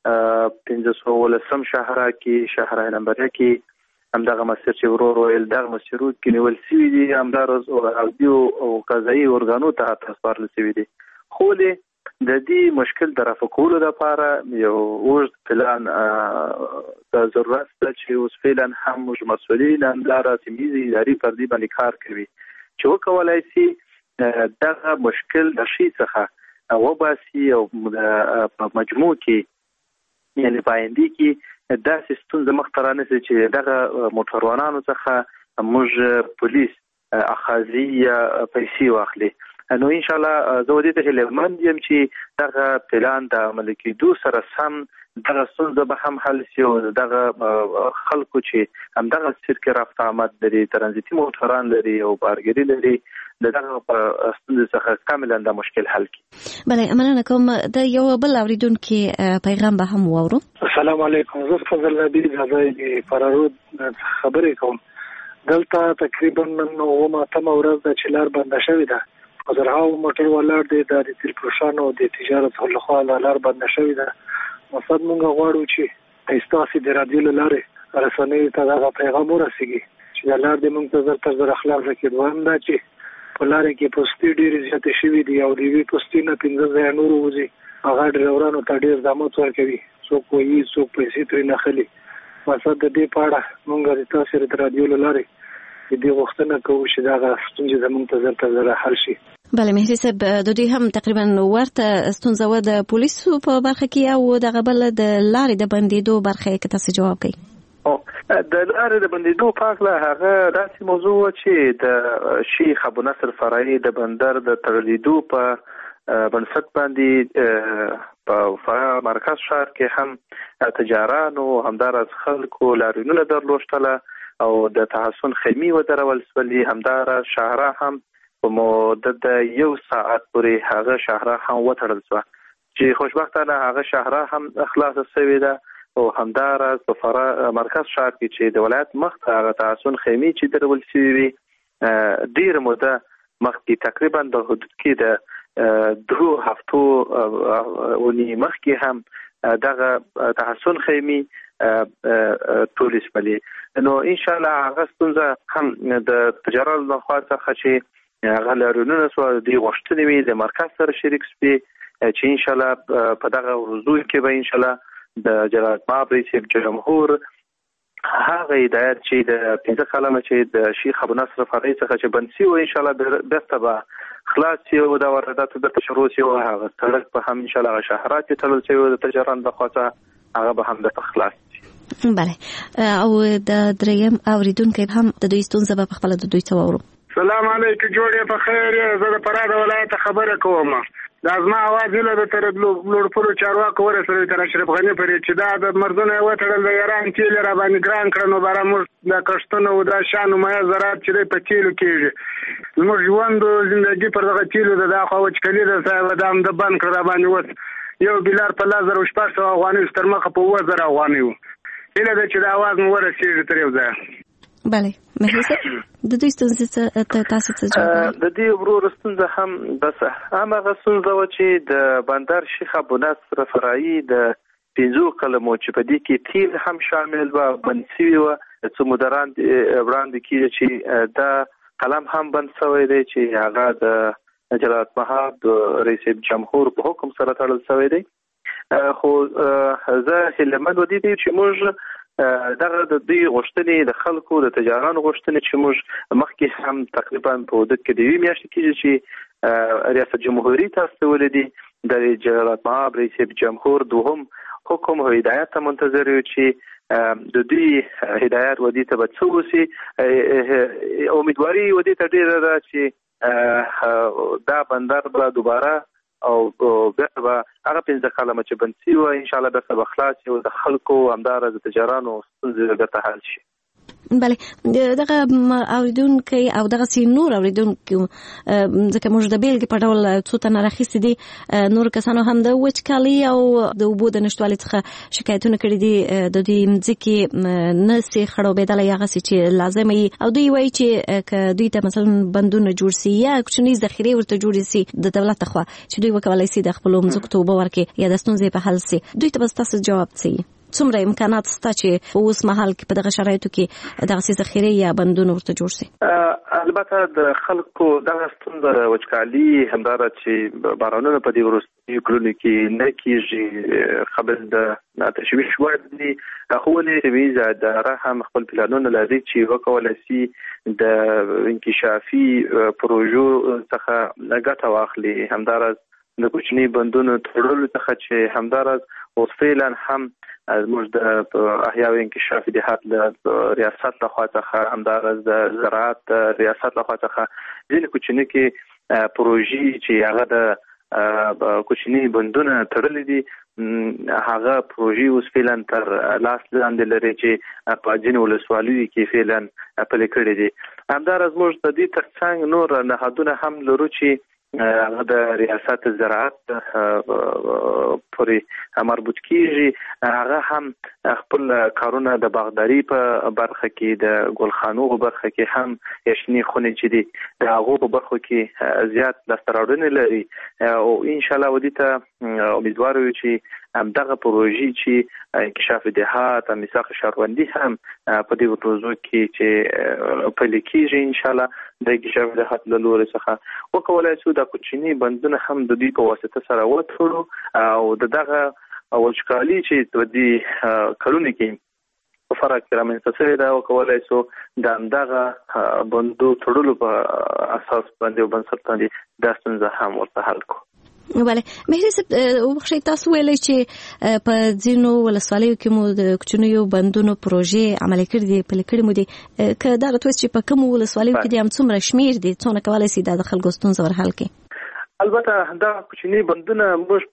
1513 شهر کې نمبر کې همدغه مسیر چې ورور ویل دغه مسیرو کې نیول شوي دي همدارز او قضایي ارګانو ته تسپارل شوي دي خو د دې مشکل د رفع کولو لپاره یو اوږد پلان د ضرورت ده چې اوس فعلا هم موږ مسؤلین همدارا سیمه اداري فردي باندې کار کوي چې وکولای شي دغه مشکل د شي څخه وباسي او په مجموع کې یعنی پاینده کې داسې ستونزه مخ ته رانیسي چې دغه موټروانانو څخه موږ پولیس اخاذي پیسې واخلي. نو ان شاء الله زه ودې ته هیلهمند یم چې دغه پلان د عمل کېدو سره سم دغه ستونزه به هم حل شي او دغه خلکو چې همدغه سیرک رفت آمد لري، ترانزیتي موټران لري او بارګري لري، دغه ستونزه څخه کاملا د مشکل حل کړي. بله مننه کوم. د یو بل اوریدونکو پیغام به هم واورو. السلام علیکم، زه فضل نبی غزای فرارود خبرې کوم. دلته تقریبا نن 9 ورځ د چلار بنده شوې ده. زرهاو موټر ولاړ دي د تیل پروشانو د تجارت خلخوا لار بنده شوې ده. مقصد مونږ غواړو چې ایستاسي د رادیو لاره رسنۍ ته دا پیغام ورسیږي چې د لار د مونږ ته زر تر زر اخلاق کې دوام ده چې په لار کې پوسټي ډېرې زیاتې شوې دي او د وی پوسټي نه 15 ځای نور وځي. هغه ډرایورانو ته ډېر زحمت ورکوي، څوک وایي څوک پیسې ترې نه خلي. مقصد د دې په اړه مونږ د تاسو د رادیو لاره دې غوښتنه کوو چې دا ستونزې زموږ ته زر تر زر حل شي. بله مهدي صاحب، د دوی هم تقریبا ورته ستونزه و د پولیسو په برخه کې او دغه بل د لارې د بندیدو برخه کې تاسو جواب کوي. د لارې د بندیدو په اړه هغه داسې موضوع چې د شیخ ابو نصر فرعي د بندر د تړلیدو په بنسټ باندې په فرع مرکز ښار کې هم تجارانو همدارس خلکو لاریونونه درلوشتله او د تحسن خیمې ودرول سولې. همدارا شهره هم په مدت د 1 ساعت پورې هغه شهره هم وتړل شو چې خوشبختانه هغه شهره هم خلاص شوې ده او همدارس په فرع مرکز ښار کې چې د ولایت مخ ته هغه تحسن خیمې چې درول شوې ډېر موده مخکې تقریبا د حدود کې د 2 هفتو ونی مخکې هم دغه تحسن خیمې ټولې شملې. نو ان شاء الله هغه ستونزه هم د تجارت لخوا څخه چې هغه لارونونه سو د غوښتنې وي د مرکز سره شریک سپي چې ان شاء الله په دغه ورځو کې به ان شاء الله د جلال مآب رئیس جمهور هغه هدایت چې د 15 کلمه چې د شیخ ابو نصر فرعي څخه چې بنسي او ان شاء الله بسته به خلاص شي او د وارداتو د شروع شي او هغه سړک په هم ان شاء الله شهرات تلل شي او د تجارت د خاطر هغه به هم د خلاص شي. بله او د دریم اوریدونکو هم د دوی ستونزه په خپل د دوی څورو. سلام علیکم، جوړې په خیر. زه د فراه ولایت خبره کوم. دا زما आवाज له تر لوړپورو چارواکو ورسره تر اشرف غنی پرې چې دا د مردونه وټړل د ایران تیل را باندې ګران کړنو برامو د کښتونو او د شانو مې زراعت چې په تیلو کېږي. زموږ ژوند ژوندۍ پر دغه تیلو د داخو وچکلي د صاحب د بند کړ را باندې وس یو بلار په 1000 افغانۍ ستر مخه په 1000 افغانۍ اله د چې د आवाज مو ورسېږي تر یو ځای. بله مهدي صاحب، د دوی ستونزې تاسو څه جواب؟ د دې ورور ستونزه هم بس هغه ستونزه و چې د بندر شیخ ابو نصر فرعي د 15 کلمو چې په دې کې تیل هم شامل و بنسي و څو مدران وړاندې کیږي چې دا قلم هم بند شوی دی چې هغه د جلال مآب رئیس جمهور په حکم سره تړل شوی دی. خو زه هیلمن ودی دی چې موږ دغه د دوی غوښتنې د خلکو د تجارانو غوښتنې چې موږ مخکې هم تقریبا په ودت کې د 2 میاشتې کېږي چې ریاست جمهوریت تاسو ولې د جلال مآب رئیس جمهور دوهم حکم او هدایت ته منتظر یو چې د دوی هدایت ودی ته بچوسی امیدواري ودی ته ډیره ده چې دا بندر به دوباره او بیا به هغه 15 کلمه چې بنسي و ان شاء الله به سبا خلاص او د خلکو همدار د تجارانو ستونزې به حل شي. بله دغه اوریدونکو او دغه سي نور اوریدونکو ځکه موږ د بیلګې په ډول څو تنه راخیستي دي نور کسانو هم د وچکالي او د اوبو د نشټوالي څخه شکایتونه کړي دي د دوی ځکه نسي خړوبېدل یا غسي چې لازمي او دوی وایي چې ک دوی ته مثلا بندونه جوړ سي یا کوچني ذخیره ورته جوړ سي د دولت خوا چې دوی وکولای سي د خپل مزګ توبه ورکړي یا د ستونزې په حل سي دوی ته بس تاسو جواب سي څومره امکانات شته چې اوس مهال کې په دغه شرایطو کې دغه ذخیره یا بندونه ورته جوړ شي؟ البته د خلکو دغه ستونزه وچکالي همدارا چې بارانونه په دې وروستیو کلونو کې نه کېږي قبل د تشویش وړ دي خو ولې ویزه اداره هم خپل پلانونه لري چې وکولای شي د انکشافي پروژو څخه ګټه واخلي همدارا د کوچني بندونو تړلو څخه چې همدارس اوس فعلا هم موږ د احیا او انکشاف دهات له ریاست لخوا څخه همدارس د زراعت ریاست لخوا څخه ځینې کوچني کې پروژې چې هغه د کوچني بندونه تړلې دي هغه پروژې اوس فعلا تر لاس لاندې لري چې په ځینو ولسوالیو کې فعلا پلي کړې دي همدارس موږ د دې ترڅنګ نور نهادونه هم لرو چې هغه د ریاست زراعت پورې مربوط کیږي هغه هم خپل کارونه د باغداري په برخه کې د ګلخانو په برخه کې هم یشنی خونې چې دي د هغه په برخه کې زیات لستراډونه لري او ان شاء الله ودی ته امیدوار یو چې همدغه پروژې چې انکشاف دهات او میثاق شهروندي هم په دې ورځو کې چې پلي کیږي ان شاء الله د انکشاف دهات له لوري څخه وکولای شو د کوچني بندونه هم د دې په واسطه سره وټړو او دغه وچکالي چې د دې کلونو کې فرق رامنځته شوی دا وکولای شو د دغه بندو تړلو په اساس باندې او بنسټ باندې د ستونزه هم ورته حل کو. بله مهری صاحب وبخښئ تاسو ویلئ چې په ځینو ولسوالیو کې مو د کوچنیو بندونو پروژې عملي کړې دي پلي کړې مو دي که دا راته چې په کومو ولسوالیو کې دي هم څومره شمیر دي څونه کولی شي د خلکو ستونزه ور حل کړي؟ البته دا کوچنی بندونه موږ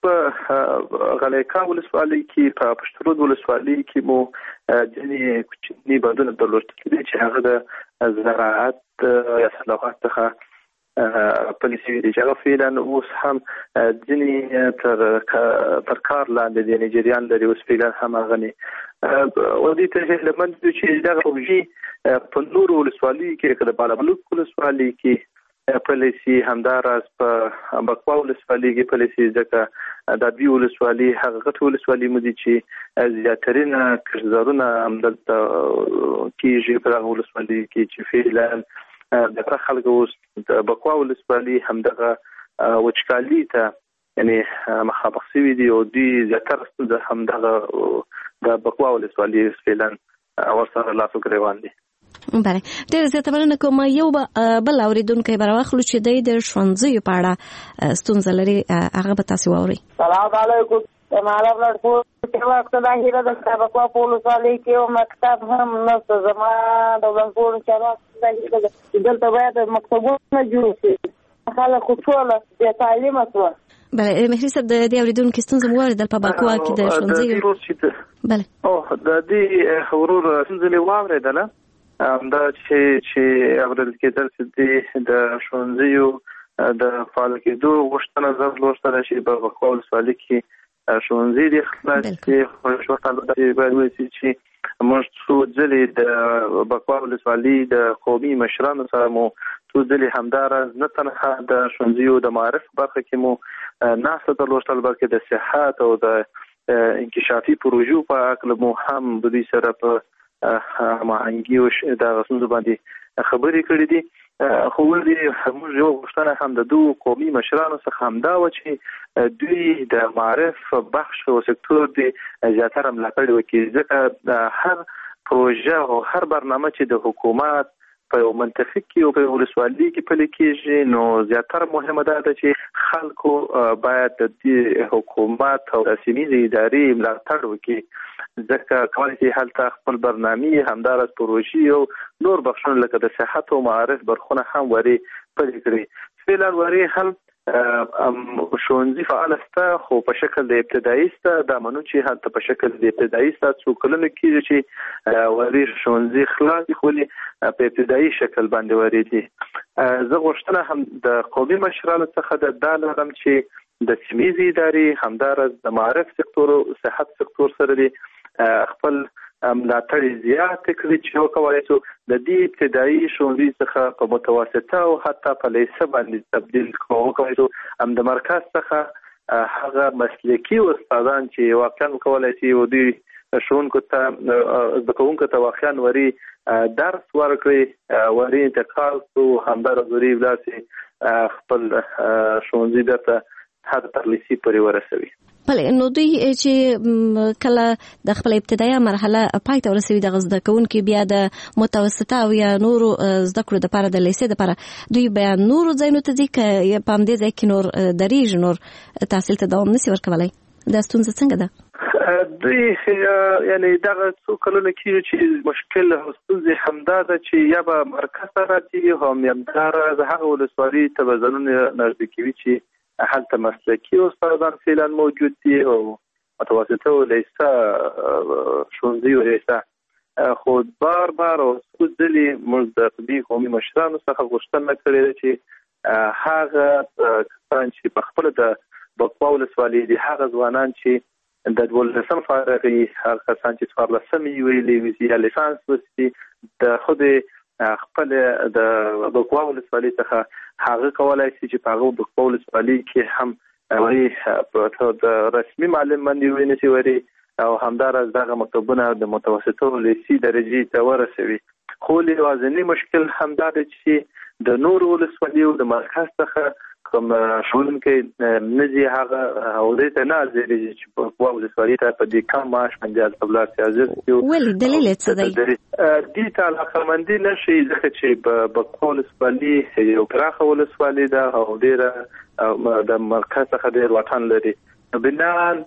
په غلیکا ولسوالۍ کې په پشترود ولسوالۍ کې مو ځینې کوچنی بندونه درلودل چې هغه د زراعت یا صلاحات څخه پالیسي دي چې هغه فعلا اوس هم ځینې تر کار لاندې د نایجریان لري اوس فعلا هم غني ودی ته لمن چې دا پروژې په نورو ولسوالۍ کې کله بالابلوک ولسوالۍ کې پالیسي همدارس په بکوا ولسوالۍ کې پالیسي ځکه د دې ولسوالۍ حقیقت ولسوالۍ مودي چې زیاترین کارزارونه همدلته کېږي په ولسوالۍ کې چې فعلا د خلکو د بکوا ولسوالۍ همدغه وچکالي ته یعنی مخابخ شوي دي او دوی زیاتره ستونزه همدغه د بکوا ولسوالۍ فعلا ورسره لاس وګریوان دي. بله ډېر زیاته مننه کوم. یو بل اورېدونکی به راواخلو چې دی د ښوونځیو په اړه ستونزه لري هغه به تاسو واورئ. سلام علیکم. مالا لړکو چې وخت دا هیله د بکوا په ولسوالۍ کې او مکتب هم نشته زما د ولنګور چې دلته باید مکتبونه جوړ شي خلک ټول د تعلیم اسوه. بله مهری صاحب د دې اورېدونکو ستونزه مو واورېدل په بکوا کې د ښوونځیو. بله د دې ورور ستونزه واورېدله دا چې اورېدل کېدل چې د ښوونځیو د فعال کېدو غوښتنه ضروري شي په بکوا ولسوالۍ کې ښوونځي د خلاص کې خوشاله باید وایي چې موږ څو ځلې د بکوا ولسوالۍ د قومي مشرانو سره مو څو ځلې همدارس نه تنها د ښوونځیو د معرف برخه کې مو ناسته درلوده بلکې د صحت او د انکشافي پروژو په اړه مو هم د دې سره په هماهنګي او د غوښتنو باندې خبرې کړې دي. خو ولې موږ یو غوښتنه هم د دوه قومي مشرانو څخه هم دا و چې دوی د معرف بخش او سکتور دی زیاتره ملاتړ وکړي ځکه هر پروژه او هر برنامه چې د حکومت په منطقه کې او په ولسوالۍ کې پلي کېږي نو زیاتره مهمه ده چې خلکو باید د حکومت او د سیمې ادارې ملاتړ وکړي ځکه کولای شي هلته خپل برنامې همدارس پروژې او نور بخښونه لکه د صحت او معرف برخونه هم وری پلي کړي. فعلا وری هم ښوونځي فعال سته خو په شکل د ابتدایي سته دا منو چې هلته په شکل د ابتدایي سته څو کلونه کېږي چې وری ښوونځي خلاص خو په ابتدایي شکل باندې وری دي. زه غوښتنه هم د قومي مشرانو څخه د لرم چې د سیمې ادارې همدارس د معرف سکتور او صحت سکتور سره دي خپل ملاتړ زیات کړي چې وکولای شو د دې ابتدایي ښوونځي څخه په متوسطه او حتی په لیسه باندې تبدیل وکولای شو هم د مرکز څخه هغه مسلکي استادان چې واقعا کولای شي او دوی ښوونکو ته د کوونکو ته واقعا وری درس ورکړي وری انتقال او همدارس وری ولاسي خپل ښوونځي درته حتی تر لیسې پورې ورسوي. بله نو دوی چې کله د خپل ابتدایي مرحله پای ته ورسوي د زده کوونکو بیا د متوسطه او یا نورو زده کړو لپاره د لیسې لپاره دوی بیا نورو ځایونو ته ځي چې په همدې ځای کې نور درېږي نور تحصیل ته دوام نشي ورکولی دا ستونزه څنګه ده؟ دوی یعنی دغه څو کلونه کېږي چې مشکل او ستونزې همدا ده چې یا به مرکز ته راځي هم همداره د هغه ولسوالي ته به ځانونه نږدې کوي چې هلته مسلکي استادان فعلا موجود دي او متوسطه او لیسه ښوونځي او لیسه خو بار او څو ځلې موږ د طبي قومي مشرانو څخه غوښتنه کړې ده چې هغه کسان چې په خپله د بکوا ولسوالي دي هغه ځوانان چې د 12 فارغي هغه کسان چې 14 ویلي وي یا لیسانس وسي د خود خپل د بکوا ولسوالي څخه هغه کولای شي چې په هغه بکوا ولسوالي کې هم وری په د رسمي معلم باندې ویني وری او همدارس دغه مکتبونه د متوسطه او لیسي درجه ته ورسوي. خو لوازمي مشکل همدا دی چې د نور ولسوالي او د مرکز څخه کوم ښوونکي نزي هغه او دې ته نه ځي چې په ولسوالي ته په دې کم معاش باندې تبلار سیاست ولې دلیل څه دی؟ دې ته علاقمندي نشي ځکه چې په ولسوالي یو پراخه ولسوالي ده او ډېره د مرکز څخه ډېر وطن لري. بنان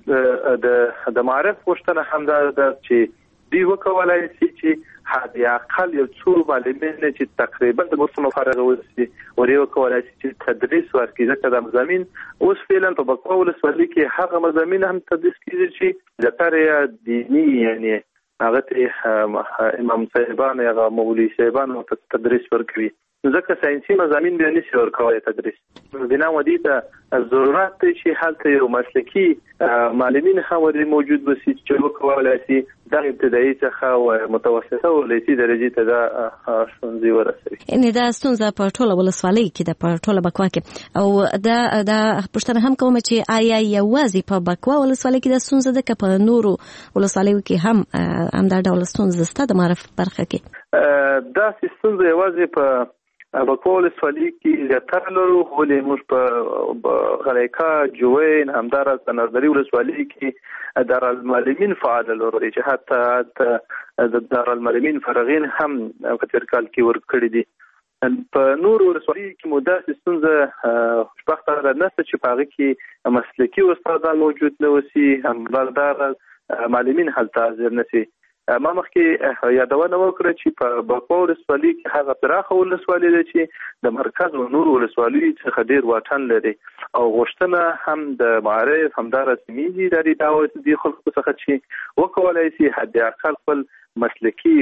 د معرف غوښتنه همدا ده چې دوی وکولای شي چې حد اقل یو څو معلمین چې تقریبا د موسم فارغ وي ورې وکولای شي چې تدریس ورکړي ځکه د مضامین اوس فعلا په بکوا ولسوالي کې هغه مضامین هم تدریس کیږي چې زیاتره دیني یعنی هغه ته امام صاحبان یا مولوی صاحبان تدریس ورکوي ځکه ساينسي مضامین به نشي ورکوي تدریس. بنا ودی ته ضرورت دی چې هلته یو مسلکي معلمین هم موجود وي چې وکولای شي د ابتدایي څخه او متوسطه او لیسي درجه ته دا ښوونځي ورسوي. ان دا ستونزه په ټوله ولسوالۍ کې د په ټوله بکوا کې او دا پښتنه هم کوم چې آیا یوازې په بکوا ولسوالۍ کې د ستونزه ده که په نورو ولسوالیو کې هم دا ډول ستونزه شته د معرف برخه کې؟ دا ستونزه یوازې په بکوا ولسوالۍ کې زیاتره لرو ولې موږ په غلیکا جوین همدارس د نظري ولسوالۍ کې دارالمعلمین فعال لرو چې حتی د دارالمعلمین فرغین هم په تیر کال کې ورکړي دي. په نورو ولسوالۍ کې مو داسې ستونزه خوشبختانه نشته چې په هغه کې مسلکي استادان موجود نه وسي همدار معلمین هلته حاضر نشي. ما مخکې یادونه وکړه چې په بکوا ولسوالۍ کې هغه پراخه ولسوالۍ ده چې د مرکز او نورو ولسوالیو څخه ډېر واټن لري او غوښتنه هم د معرف همدارس میږي د دې خلکو څخه چې وکولای شي حد اقل خپل مسلکي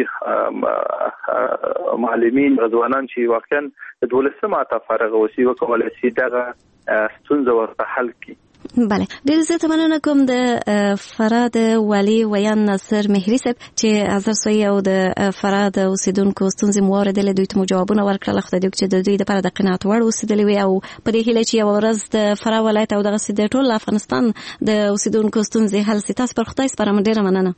معلمین غزوانان چې واقعا د 12 ته فارغ وسی وکولای شي دغه ستونزه ورته حل کړي. بله ډېر زیاته مننه کوم د فراد والي ویان ناصر مهری صاحب چې حاضر سوی او د فراد اوسیدونکو ستونزې مو واردلې دوی ته مو جوابونه ورکړل خدای دې چې د دوی لپاره د قناعت وړ اوسېدلې وي او په دې هیله چې یو ورځ د فرا ولایت او دغه د ټول افغانستان د اوسیدونکو ستونزې حل سي. تاسو پر خدای سپارم ډېره مننه.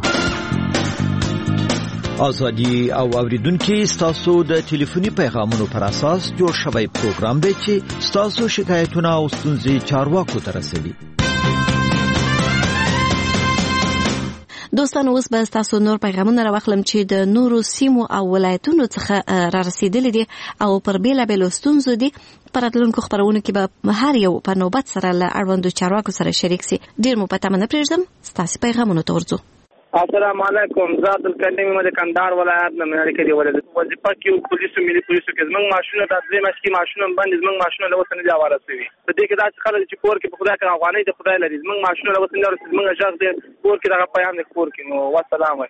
ازادي او اوریدونکو ستاسو د ټلیفوني پیغامونو پر اساس جوړ شوی پروګرام دی چې ستاسو شکایتونه او ستونزې چارواکو ته رسوي. دوستان اوس به تاسو نور پیغامونه راوخلم چې د نورو سیمو او ولایتونو څخه را رسیدلي دي او پر بیلابیلو ستونزو دي. په راتلونکو خبرونو کې به هر یو په نوبت سره له اړوندو چارواکو سره شریک سي. ډیر مو پته نه پرېږدم ستاسو پیغامونو ته ورځو. السلام علیکم. زاد الکریم د کندهار ولایت نه مې کې دی ولې وظیفه کې پولیسو ملي پولیسو کې زمنګ ماشونه د ځای ماشي ماشونه باندې زمنګ ماشونه له وسنه دی اواره شوی. په دې کې دا چې خلک چې کور کې په خدای کې افغاني د خدای لري زمنګ ماشونه له وسنه ورسې زمنګ ځاګ دې کور کې دا پیغام د کور کې نو والسلام.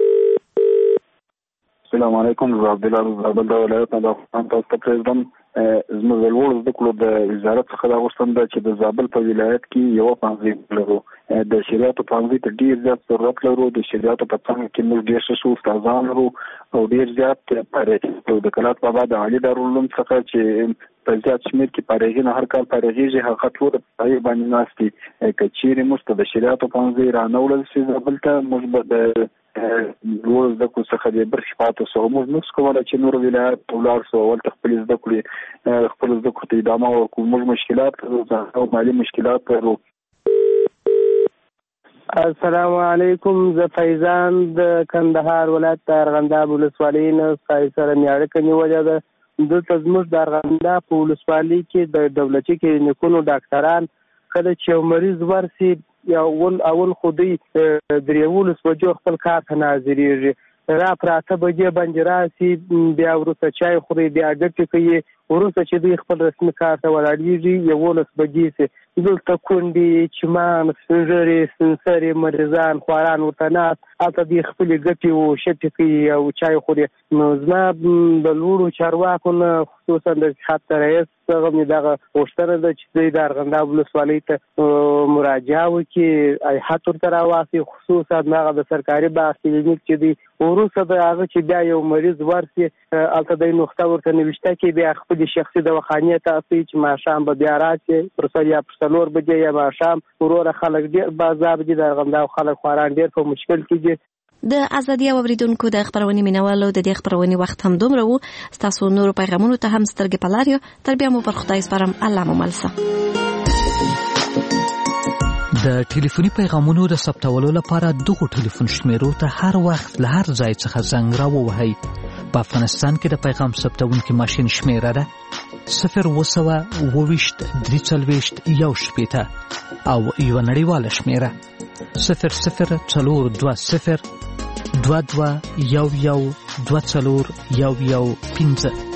السلام علیکم. زه عبد الله زابل د ولایت نه د افغان تاسو پرېږدم. زموږ د لوړ زده کړو د وزارت څخه دا غوښتنه ده چې د زابل په ولایت کې یو پنځه لرو د شریعت پنځه ته ډیر زیات ضرورت لرو. د شریعت په څنګه کې موږ ډیر ښه استادان لرو او ډیر زیات پاره د کلات په بعد عالی دارالعلوم څخه چې په زیات شمېر کې پارېږي هر کال پارېږي هغه ټول په باندې ناشتي کچېره مست د شریعت پنځه رانول چې زابل ته موږ د لوړ زده کړو څخه د برخې پاتې سو موږ نو څنګه چې نور ولایت ولر سو ولته خپل زده کړې خپل زده کړې ادامه ورکوو. موږ مشکلات او مالي مشکلات لرو. السلام علیکم. زه فیضان د کندهار ولایت د ارغنداب ولسوالۍ نه سره مې اړیکه نیولې ده. دلته زموږ د ارغنداب په ولسوالۍ کې د دولتي کلینیکونو ډاکټران کله چې یو مریض ورسي اول خو دوی 13 بجو خپل کار ته حاضرېږي، را پراته بجې باندې راسي، بیا وروسته چای خوري، بیا ګټې کوي، وروسته چې دوی خپل رسمي کار ته ولاړېږي 11 بجې سي. دلته کونډې، چمان، سپین ږیري، سپین سرې مریضان خواران ورته ناست، هلته دوی خپلې ګټې او شټې کوي او چای خوري. نو زما د لوړو چارواکو نه خصوصا د اتحاد رئیس څخه مې دغه غوښتنه ده چې دوی د ارغنداب ولسوالۍ ته مراجعه وکړي، هیات ورته راواخلي، خصوصا هغه د سرکاري باغ کلینیک چې دی وروسته د هغه چې بیا یو مریض ورسي هلته دوی نقطه ورته نوشته کړي، بیا خپلې شخصي دواخانې ته اخلي چې ماښام به بیا راشي پر سر یا پر 4 بجې یا ماښام. وروره خلک ډېر بازار دي، د ارغنداب خلک خواران ډېر په مشکل کې دي. د ازادي اوریدونکو د خبرونې مینوالو د دې خبرونې وخت هم دومره وو. تاسو نور پیغامونو ته هم سترګې په لار یو. تر بیا مو پر خدای سپارم. الله مو ملسه. د ټلیفوني پیغامونو د ثبتولو لپاره دغه ټلیفون شمیرو ته هر وخت له هر ځای څخه زنګ راووهئ. په افغانستان کې د پیغام ثبتونکي ماشین شمیره ده 0202341 او یو نړیواله شمیره 00402211241115.